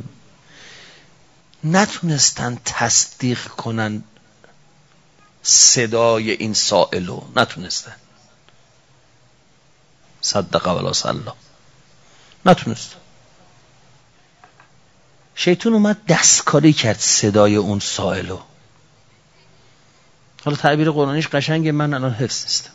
نتونستن تصدیق کنن صدای این سائلو، نتونستن. صدق ولا صلی، نتونستن. شیطان اومد دستکاری کرد صدای اون سائلو. حالا تعبیر قرآنیش قشنگه، من الان حفظ نیستم.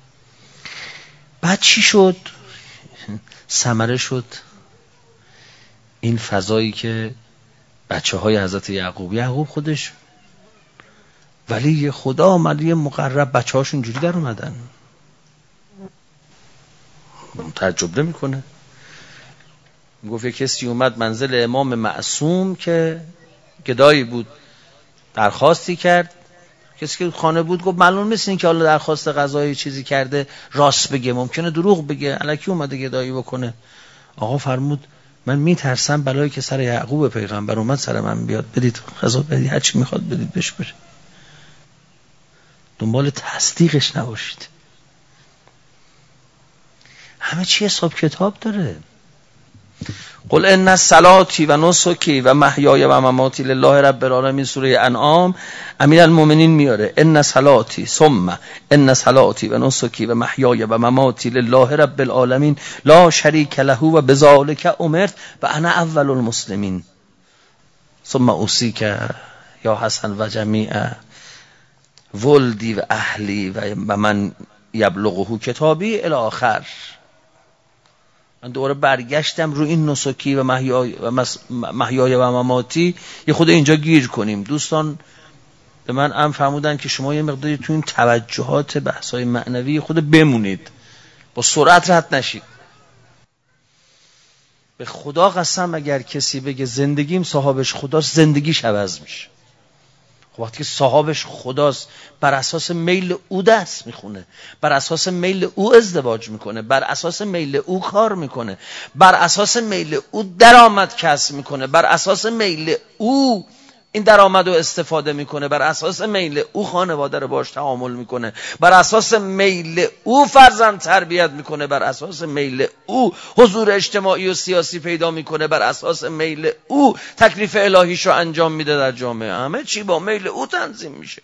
بعد چی شد؟ ثمره شد این فضایی که بچه های حضرت یعقوب یعقوب خودش ولی خدا آمد یه مقرب، بچه هاشون جوری در اومدن. تعجب نمیکنه. گفت یه کسی اومد منزل امام معصوم که گدایی بود، درخواستی کرد. کسی که خانه بود گفت معلوم نیست این که حالا درخواست غذایی چیزی کرده راست بگه، ممکنه دروغ بگه، الکی اومده گدایی بکنه. آقا فرمود من میترسم بلایی که سر یعقوب پیغمبر اومد سر من بیاد، بدید غذا بدید، هر چی میخواد بدید بهش بره. دنبال تصدیقش نباشید. همه چی حساب کتاب داره. قل ان صلاتی و نسکی و محیای و مماتی لله رب العالمین، سوره انعام. امیر المؤمنین میاره ان صلاتی ثم ان صلاتی و نسکی و محیای و مماتی لله رب العالمین لا شریک له و بذالک امرت و انا اول المسلمین ثم اوصیک یا حسن و جمیع ولدی و اهلی و من یبلغه کتابی الی آخر. من دوباره برگشتم رو این نسکی و محیای و, مس... محیای و مماتی یه خود اینجا گیر کنیم. دوستان به من هم فرمودن که شما یه مقداری تو این توجهات بحثای معنوی خود بمونید، با سرعت رد نشید. به خدا قسم اگر کسی بگه زندگیم صاحبش خداست، زندگیش عوض میشه. خب وقتی که صاحبش خداست، بر اساس میل او دست میخونه، بر اساس میل او ازدواج میکنه، بر اساس میل او کار میکنه، بر اساس میل او درآمد کسب میکنه، بر اساس میل او این درآمد رو استفاده میکنه، بر اساس میل او خانواده رو باش تعامل میکنه، بر اساس میل او فرزند تربیت میکنه، بر اساس میل او حضور اجتماعی و سیاسی پیدا میکنه، بر اساس میل او تکلیف الهیش رو انجام میده در جامعه. همه چی با میل او تنظیم میشه.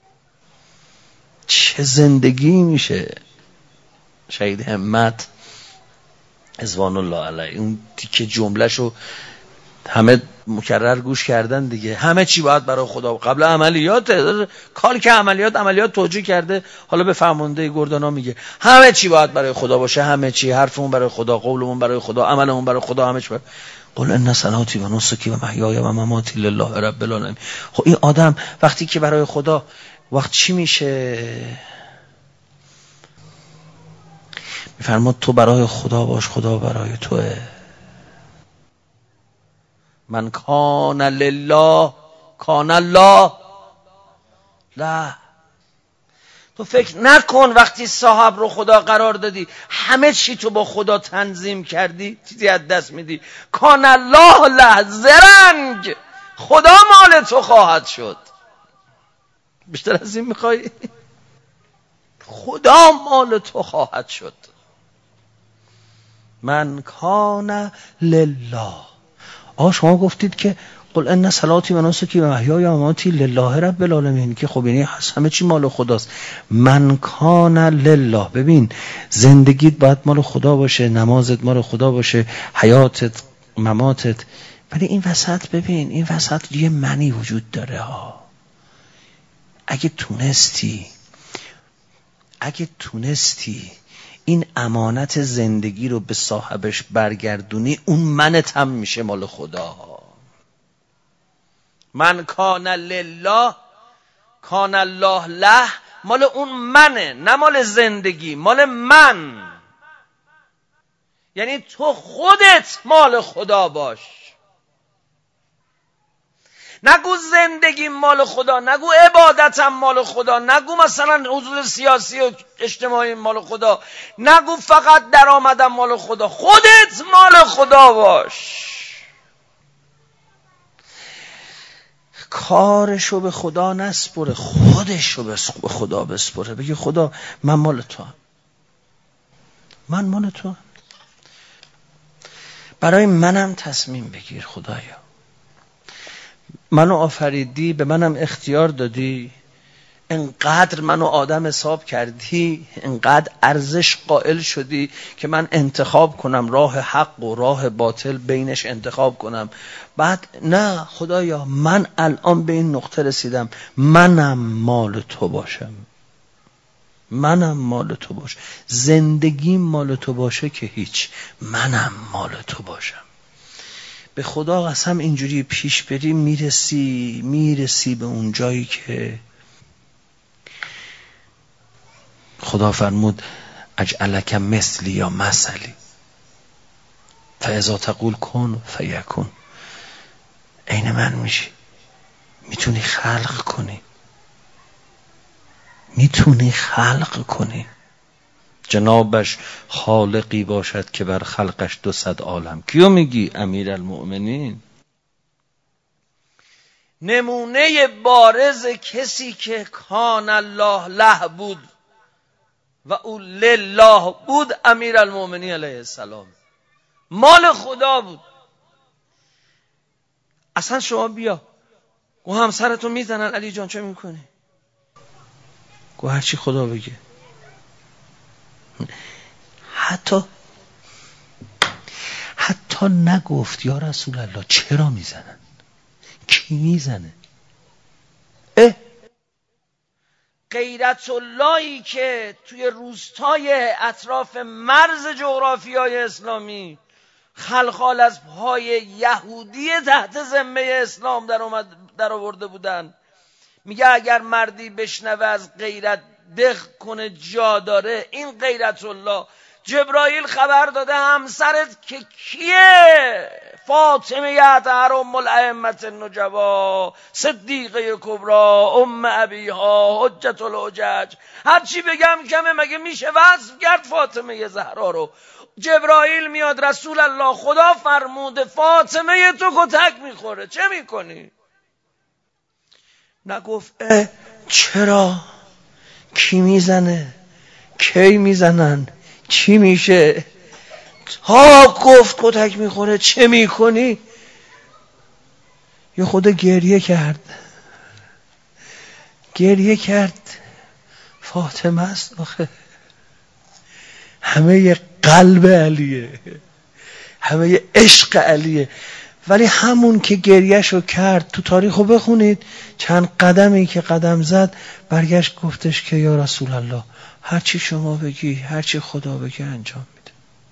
چه زندگی میشه. شهید همت رضوان الله علیه اون تیکه جملهشو همه مکرر گوش کردن دیگه. همه چی باید برای خدا قبل عملیات، کال که عملیات عملیات توجیه کرده، حالا به فرمانده گردانا میگه همه چی باید برای خدا باشه، همه چی، حرفمون برای خدا، قولمون برای خدا، عملمون برای خدا، همه چی برای... قل ان صلاتی و نسکی و محیای و مماتی لله رب العالمین. خب این آدم وقتی که برای خدا، وقت چی میشه؟ میفرماد تو برای خدا باش، خدا برای توه. من کان لله کان الله لا. تو فکر نکن وقتی صاحب رو خدا قرار دادی، همه چی تو با خدا تنظیم کردی، چیزی از دست میدی. کان الله لا، زرنگ، خدا مال تو خواهد شد. بیشتر از این میخوای؟ خدا مال تو خواهد شد. من کان لله. آه شما گفتید که قل ان صلاتی و نسکی و محیای و مماتی لله رب العالمین، که خب یعنی همه چی مال خداست. من کان لله. ببین زندگیت باید مال خدا باشه، نمازت مال خدا باشه، حیاتت، مماتت. ولی این وسط ببین، این وسط یه معنی وجود داره ها. اگه تونستی اگه تونستی این امانت زندگی رو به صاحبش برگردونی، اون منت هم میشه مال خدا. من کان لله کان الله له، مال اون منه، نه مال زندگی، مال من. یعنی تو خودت مال خدا باش. نگو زندگی مال خدا، نگو عبادتم مال خدا، نگو مثلا حضور سیاسی و اجتماعی مال خدا، نگو فقط درآمدم مال خدا. خودت مال خدا باش. کارشو به خدا نسپره، خودشو به خدا بسپره. بگی خدا من مال تو هم. من مال تو هم. برای منم تصمیم بگیر خدایا. منو آفریدی، به منم اختیار دادی، انقدر منو آدم حساب کردی، انقدر ارزش قائل شدی که من انتخاب کنم راه حق و راه باطل بینش انتخاب کنم. بعد نه خدایا من الان به این نقطه رسیدم منم مال تو باشم، منم مال تو باش. زندگیم مال تو باشه که هیچ، منم مال تو باشم. به خدا قسم اینجوری پیش بری میرسی میرسی به اون جایی که خدا فرمود اجعلک مثلی یا مثلی فاذا تقول کن فیکون. عین من میشی، میتونی خلق کنی، میتونی خلق کنی. جنابش خالقی باشد که بر خلقش دو صد عالم. کیو میگی؟ امیرالمؤمنین. نمونه بارز کسی که کان الله له بود و او لله بود امیرالمؤمنین علیه السلام. مال خدا بود. اصلا شما بیا گو همسرتو میزنن علی جان چه میکنی؟ گو هرچی خدا بگه. حتی حتی نگفت یا رسول الله چرا میزنن، کی میزنه. اه غیرت اللهی که توی روستای اطراف مرز جغرافیای اسلامی خلخال از پای یهودی تحت ذمه اسلام در اومد در آورده بودن، میگه اگر مردی بشنوه از غیرت دق کنه جا داره. این غیرت الله. جبرائیل خبر داده همسرت که کیه؟ فاطمه اطهر ام الائمه النجبا صدیقه کبرا ام ابیها حجت الحجج. هرچی بگم کمه، مگه میشه وصف کرد فاطمه زهرا رو؟ جبرائیل میاد رسول الله خدا فرموده فاطمه تو کتک میخوره چه میکنی؟ نگفت اه چرا؟ کی میزنه؟ کی میزنن؟ چی میشه؟ ها گفت کتک میخوره چه میکنی؟ یه خود گریه کرد گریه کرد فاطمه است آخه، همه ی قلب علیه، همه ی عشق علیه. ولی همون که گریهشو کرد تو تاریخو بخونید، چند قدمی که قدم زد برگشت گفتش که یا رسول الله هرچی شما بگی هرچی خدا بگی انجام میده.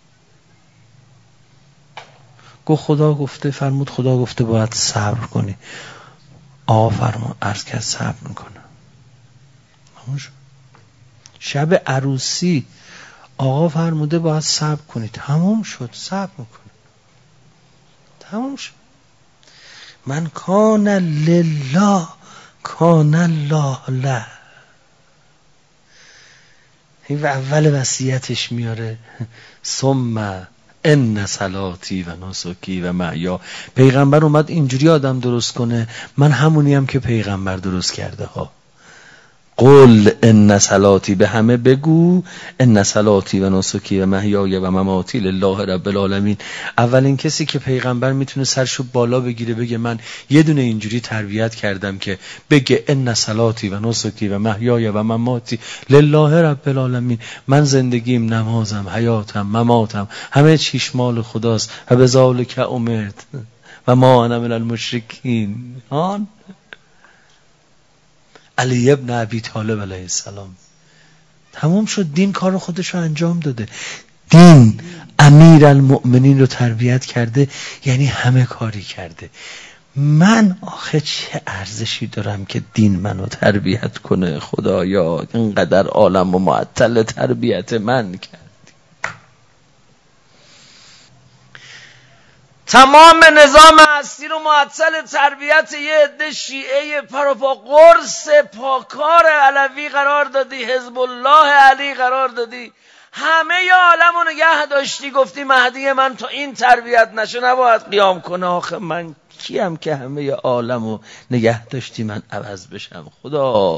گفت خدا گفته، فرمود خدا گفته باید صبر کنی. آقا فرمود عرض کرد صبر میکنم. شب عروسی آقا فرموده باید صبر کنی، تموم شد صبر میکنه، تموم شد. من کان لله کان الله له. این اول وصیتش میاره ثم ان صلاتی و نسکی و محیا. پیغمبر اومد اینجوری آدم درست کنه، من همونی هم که پیغمبر درست کرده ها. قل ان صلاتی، به همه بگو ان صلاتی و نسکی و محیای و مماتی لله رب العالمین. اولین کسی که پیغمبر میتونه سرشو بالا بگیره بگه من یه دونه اینجوری تربیت کردم که بگه ان صلاتی و نسکی و محیای و مماتی لله رب العالمین. من زندگیم، نمازم، حیاتم، مماتم همه چیش مال خداست و بذالک امرت و ما انا من المشرکین. آن علی ابن ابی طالب علیه السلام. تمام شد، دین کار خودش رو انجام داده. دین امیرالمؤمنین رو تربیت کرده، یعنی همه کاری کرده. من آخه چه ارزشی دارم که دین منو تربیت کنه؟ خدایا اینقدر عالم و معطل تربیت من کردی. تمام نظام هستی رو معطل تربیت یه عده شیعه پروپا قرص پاکار علوی قرار دادی، حزب الله علی قرار دادی، همه ی عالم رو نگه داشتی، گفتی مهدی من تا این تربیت نشه نباید قیام کنه. آخه من کیم که همه ی عالم رو نگه داشتی من عوض بشم؟ خدا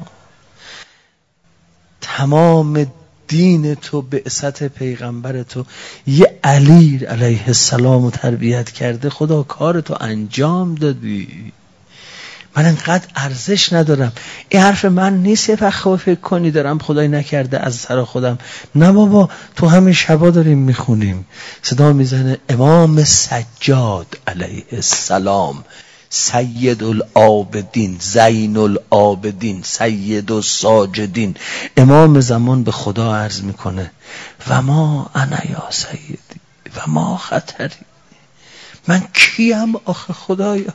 تمام دین تو، بعثت پیغمبر تو یه علی علیه السلام رو تربیت کرده، خدا کار تو انجام دادی. من انقدر ارزش ندارم. این حرف من نیست یه فخر فکر کنی دارم خدای نکرده از سر خودم. نه بابا، تو همین شبا داریم میخونیم، صدا میزنه امام سجاد علیه السلام، سید العابدین، زین العابدین، سید الساجدین، امام زمان به خدا عرض میکنه و ما انا یا سیدی و ما خطری. من کیم آخه خدایا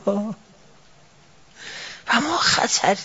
و ما خطری؟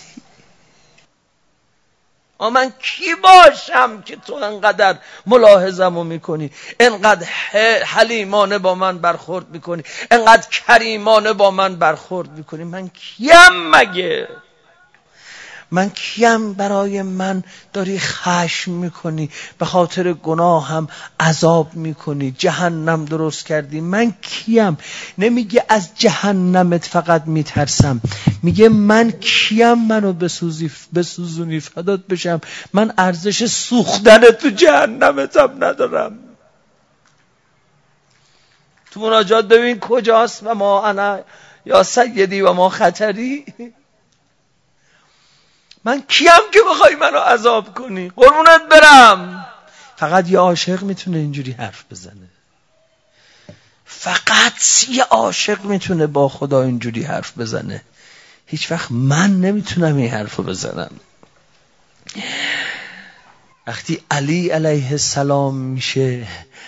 من کی باشم که تو انقدر ملاحظمو میکنی، انقدر حلیمانه با من برخورد میکنی، انقدر کریمانه با من برخورد میکنی؟ من کیم مگه؟ من کیم برای من داری خشم میکنی، به خاطر گناهم عذاب میکنی، جهنم درست کردی؟ من کیم؟ نمیگه از جهنمت فقط میترسم، میگه من کیم منو بسوزی بسوزونی فدات بشم، من ارزش سوختن تو جهنمتم ندارم. تو مناجات ببین کجاست و ما انا یا سیدی و ما خطری. من کیم که بخوای منو عذاب کنی؟ قربونت برم. فقط یه عاشق میتونه اینجوری حرف بزنه، فقط یه عاشق میتونه با خدا اینجوری حرف بزنه. هیچ وقت من نمیتونم این حرفو بزنم. وقتی علی علیه السلام میشه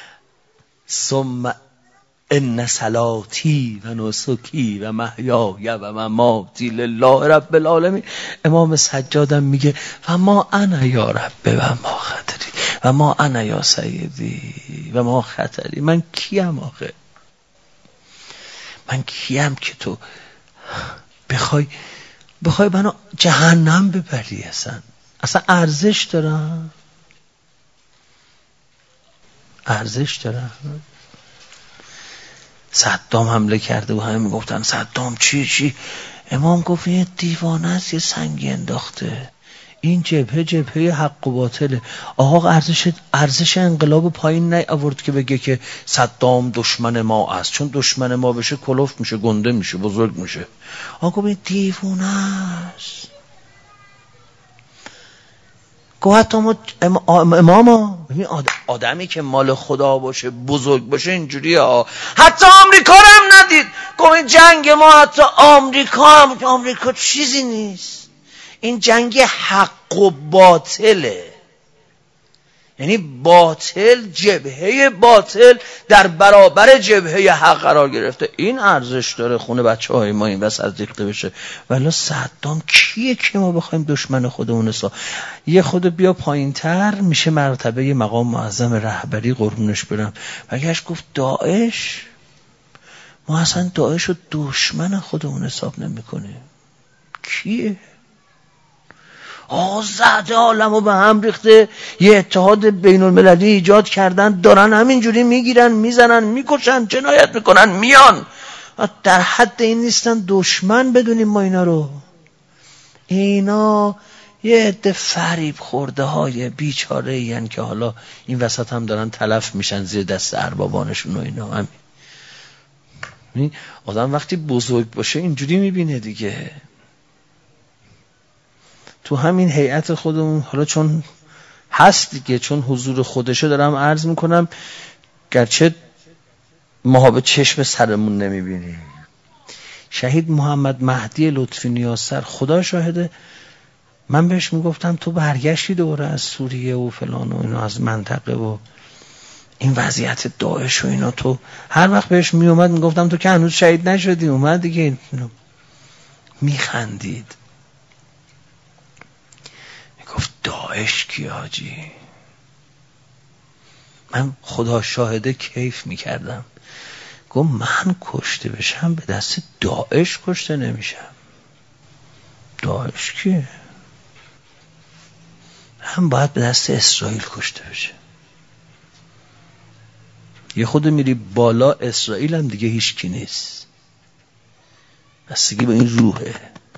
ثم ان صلاتی و نسکی و محیای و مماتی لله رب العالمین، امام سجادم میگه و ما انا یا رب و ما خطری و ما انا یا سیدی و ما خطری. من کیم آخه؟ من کیم که تو بخوای بخوای منو جهنم ببری؟ اصلا اصلا ارزش دارم؟ ارزش دارم؟ صدام حمله کرده و همه میگفتن صدام چی چی؟ امام گفت یه دیوانه است، یه سنگی انداخته، این جبهه جبهه حق و باطله. آقا ارزش ارزش انقلاب پایین نیاورد که بگه که صدام دشمن ما است، چون دشمن ما بشه کلفت میشه، گنده میشه، بزرگ میشه. آقا این دیوانه است. گوهت اماما آدمی که مال خدا باشه، بزرگ باشه، اینجوری ها. حتی آمریکا رو هم ندید. گوه این جنگ ما حتی آمریکا هم، آمریکا چیزی نیست. این جنگ حق و باطله، یعنی باطل، جبهه باطل در برابر جبهه حق قرار گرفته. این ارزش داره خونه بچه های ما این بس از دیخته بشه. ولی صدام کیه که ما بخوایم دشمن خودمون سا؟ یه خود بیا پایین تر میشه مرتبه یه مقام معظم رهبری قربونش برم. بگهش گفت داعش، ما اصلا داعش رو دشمن خودمون حساب نمی کنیم. کیه؟ آه زده عالمو به هم ریخته، یه اتحاد بین المللی ایجاد کردن، دارن همینجوری میگیرن میزنن میکشن جنایت میکنن میان. در حد این نیستن دشمن بدونیم ما اینا رو. اینا یه عده فریب خورده های بیچاره این که حالا این وسط هم دارن تلف میشن زیر دست اربابانشون و اینا. همین آدم وقتی بزرگ باشه اینجوری میبینه دیگه. تو همین هیئت خودمون حالا چون هست دیگه، چون حضور خودشه دارم عرض میکنم، گرچه ما به چشم سرمون نمیبینیم. شهید محمد مهدی لطفی نیاسر، خدا شاهده، من بهش میگفتم تو برگشتی دوره از سوریه و فلان و اینا، از منطقه و این وضعیت داعش و اینا، تو هر وقت بهش میومد میگفتم تو که هنوز شهید نشدی. اومد دیگه، میخندید، گفت داعش کی حاجی؟ من خدا شاهده کیف میکردم. گفت من کشته بشم به دست داعش کشته نمیشم. داعش کیه؟ هم باید به دست اسرائیل کشته بشه. یه خود میری بالا اسرائیل هم دیگه هیچ کی نیست. بستگی به این روحه.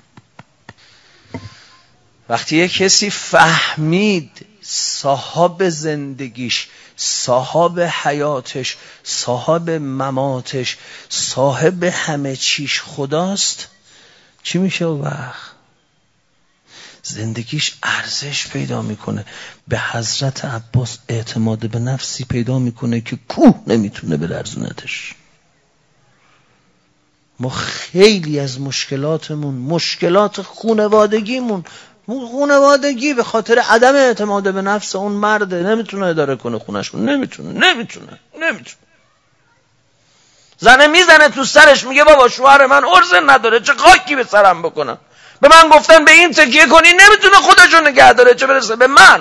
وقتی یه کسی فهمید صاحب زندگیش، صاحب حیاتش، صاحب مماتش، صاحب همه چیش خداست، چی میشه اون وقت؟ زندگیش ارزش پیدا میکنه. به حضرت عباس اعتماد به نفسی پیدا میکنه که کوه نمیتونه بلرزونتش. ما خیلی از مشکلاتمون، مشکلات خانوادگیمون، خانوادگی به خاطر عدم اعتماد به نفس اون مرده، نمیتونه اداره کنه خونه‌شون، نمیتونه نمیتونه نمیتونه زنه میزنه تو سرش، میگه بابا شوهر من عرضه نداره، چه خاکی به سرم بکنم، به من گفتن به این تکیه کنی، نمیتونه خودشو نگه داره، چه برسه به من.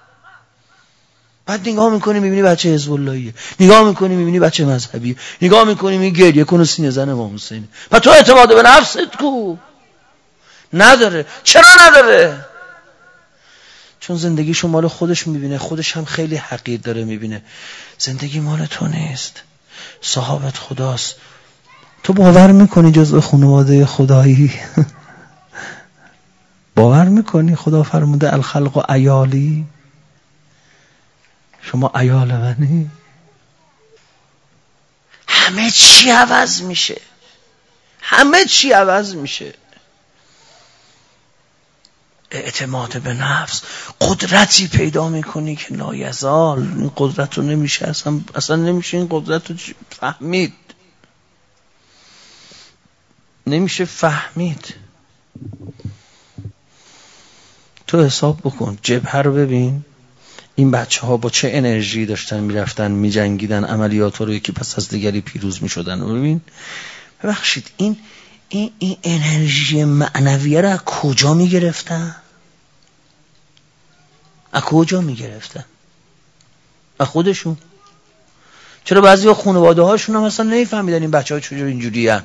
بعد نگاه میکنی میبینی بچه حزب اللهیه، نگاه میکنی میبینی بچه مذهبیه، نگاه میکنی میبینی گریه کنه سینه زن امام حسینه. پس تو اعتماد به نفست کو؟ نداره. چرا نداره؟ چون زندگیشو مال خودش میبینه، خودش هم خیلی حقیر داره میبینه. زندگی مال تو نیست، صاحبت خداست. تو باور میکنی جزء خانواده خدایی؟ باور میکنی خدا فرموده الخلق و عیالی؟ شما عیال منی؟ همه چی عوض میشه، همه چی عوض میشه. اعتماد به نفس، قدرتی پیدا میکنی که لایزال. این قدرت رو نمیشه اصلا, اصلا نمیشه این قدرت رو فهمید، نمیشه فهمید. تو حساب بکن، جبهه رو ببین، این بچه ها با چه انرژی داشتن میرفتن میجنگیدن، عملیات رو یکی پس از دیگری پیروز میشدن. ببین ببخشید این این این انرژی معنویه رو از کجا میگرفتن؟ از کجا میگرفتن؟ از خودشون. چرا بعضی ها خانواده هاشون هم اصلا نمیفهمیدن این بچه ها چجور اینجوری هن؟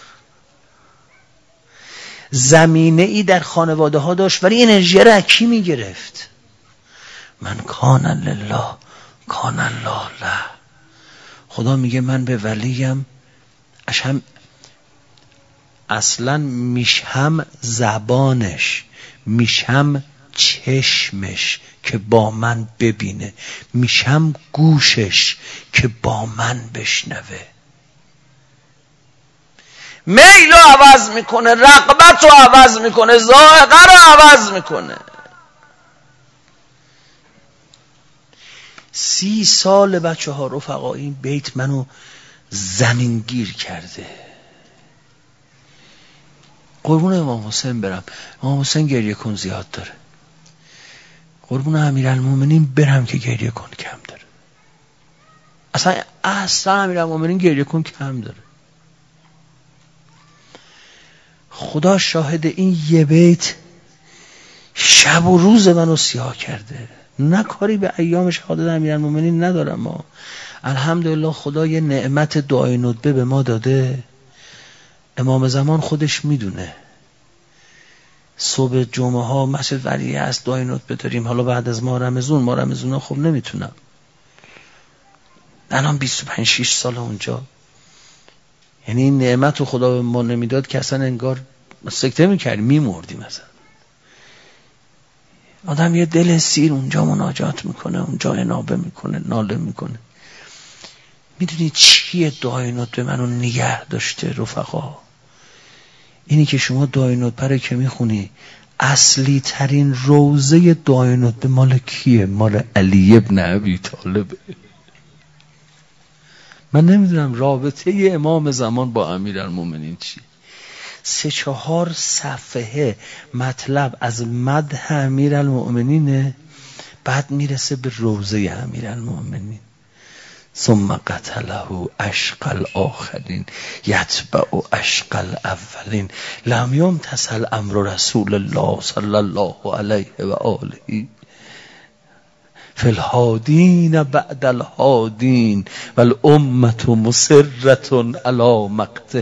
زمینه ای در خانواده ها داشت، ولی انرژی رو از کی میگرفت؟ من کان لله کان الله له. خدا میگه من به ولیم اشم، اصلا میشم زبانش، میشم چشمش که با من ببینه، میشم گوشش که با من بشنوه. میل رو عوض میکنه، رغبت رو عوض میکنه، ذائقه رو عوض میکنه. سی سال بچه ها رفقا این بیت منو زمینگیر کرده. قربون امام حسین برم، امام حسین گریه کن زیاد داره. قربون امیرالمومنین برم که گریه کن کم داره. اصلا اصلا امیرالمومنین گریه کن کم داره. خدا شاهد این یه بیت شب و روز منو سیاه کرده. نه کاری به ایام شهادت امیرالمومنین ندارم. ما الحمدلله خدا یه نعمت دعای ندبه به ما داده. امام زمان خودش میدونه صبح جمعه ها مسجد ولیعصر است دعای ندبه داریم. حالا بعد از ماه رمضان، ماه رمضان خب نمیتونم، الان بیست و پنج شش سال اونجا. یعنی این نعمت رو خدا به ما نمیداد که اصلا انگار سکته میکردیم، میمردیم. مثلا آدم یه دل سیر اونجا مناجات میکنه، اونجا انابه میکنه، ناله میکنه. میدونی چیه دعای ندبه منو نگه داشته رفقا؟ اینی که شما دعای ندبه رو که میخونی، اصلی ترین روزه دعای ندبه مال کیه؟ مال علی ابن ابی طالبه. من نمیدونم رابطه امام زمان با امیرالمومنین چی. سه چهار صفحه مطلب از مدح امیرالمومنینه، بعد میرسه به روزه امیرالمومنین. ثم قتله اشقى الاخرین یتبع اشقى الاولین لم یمتثل امر رسول الله صلی الله علیه و آله فی الهادین بعد الهادین و الامت مصرة علی مقته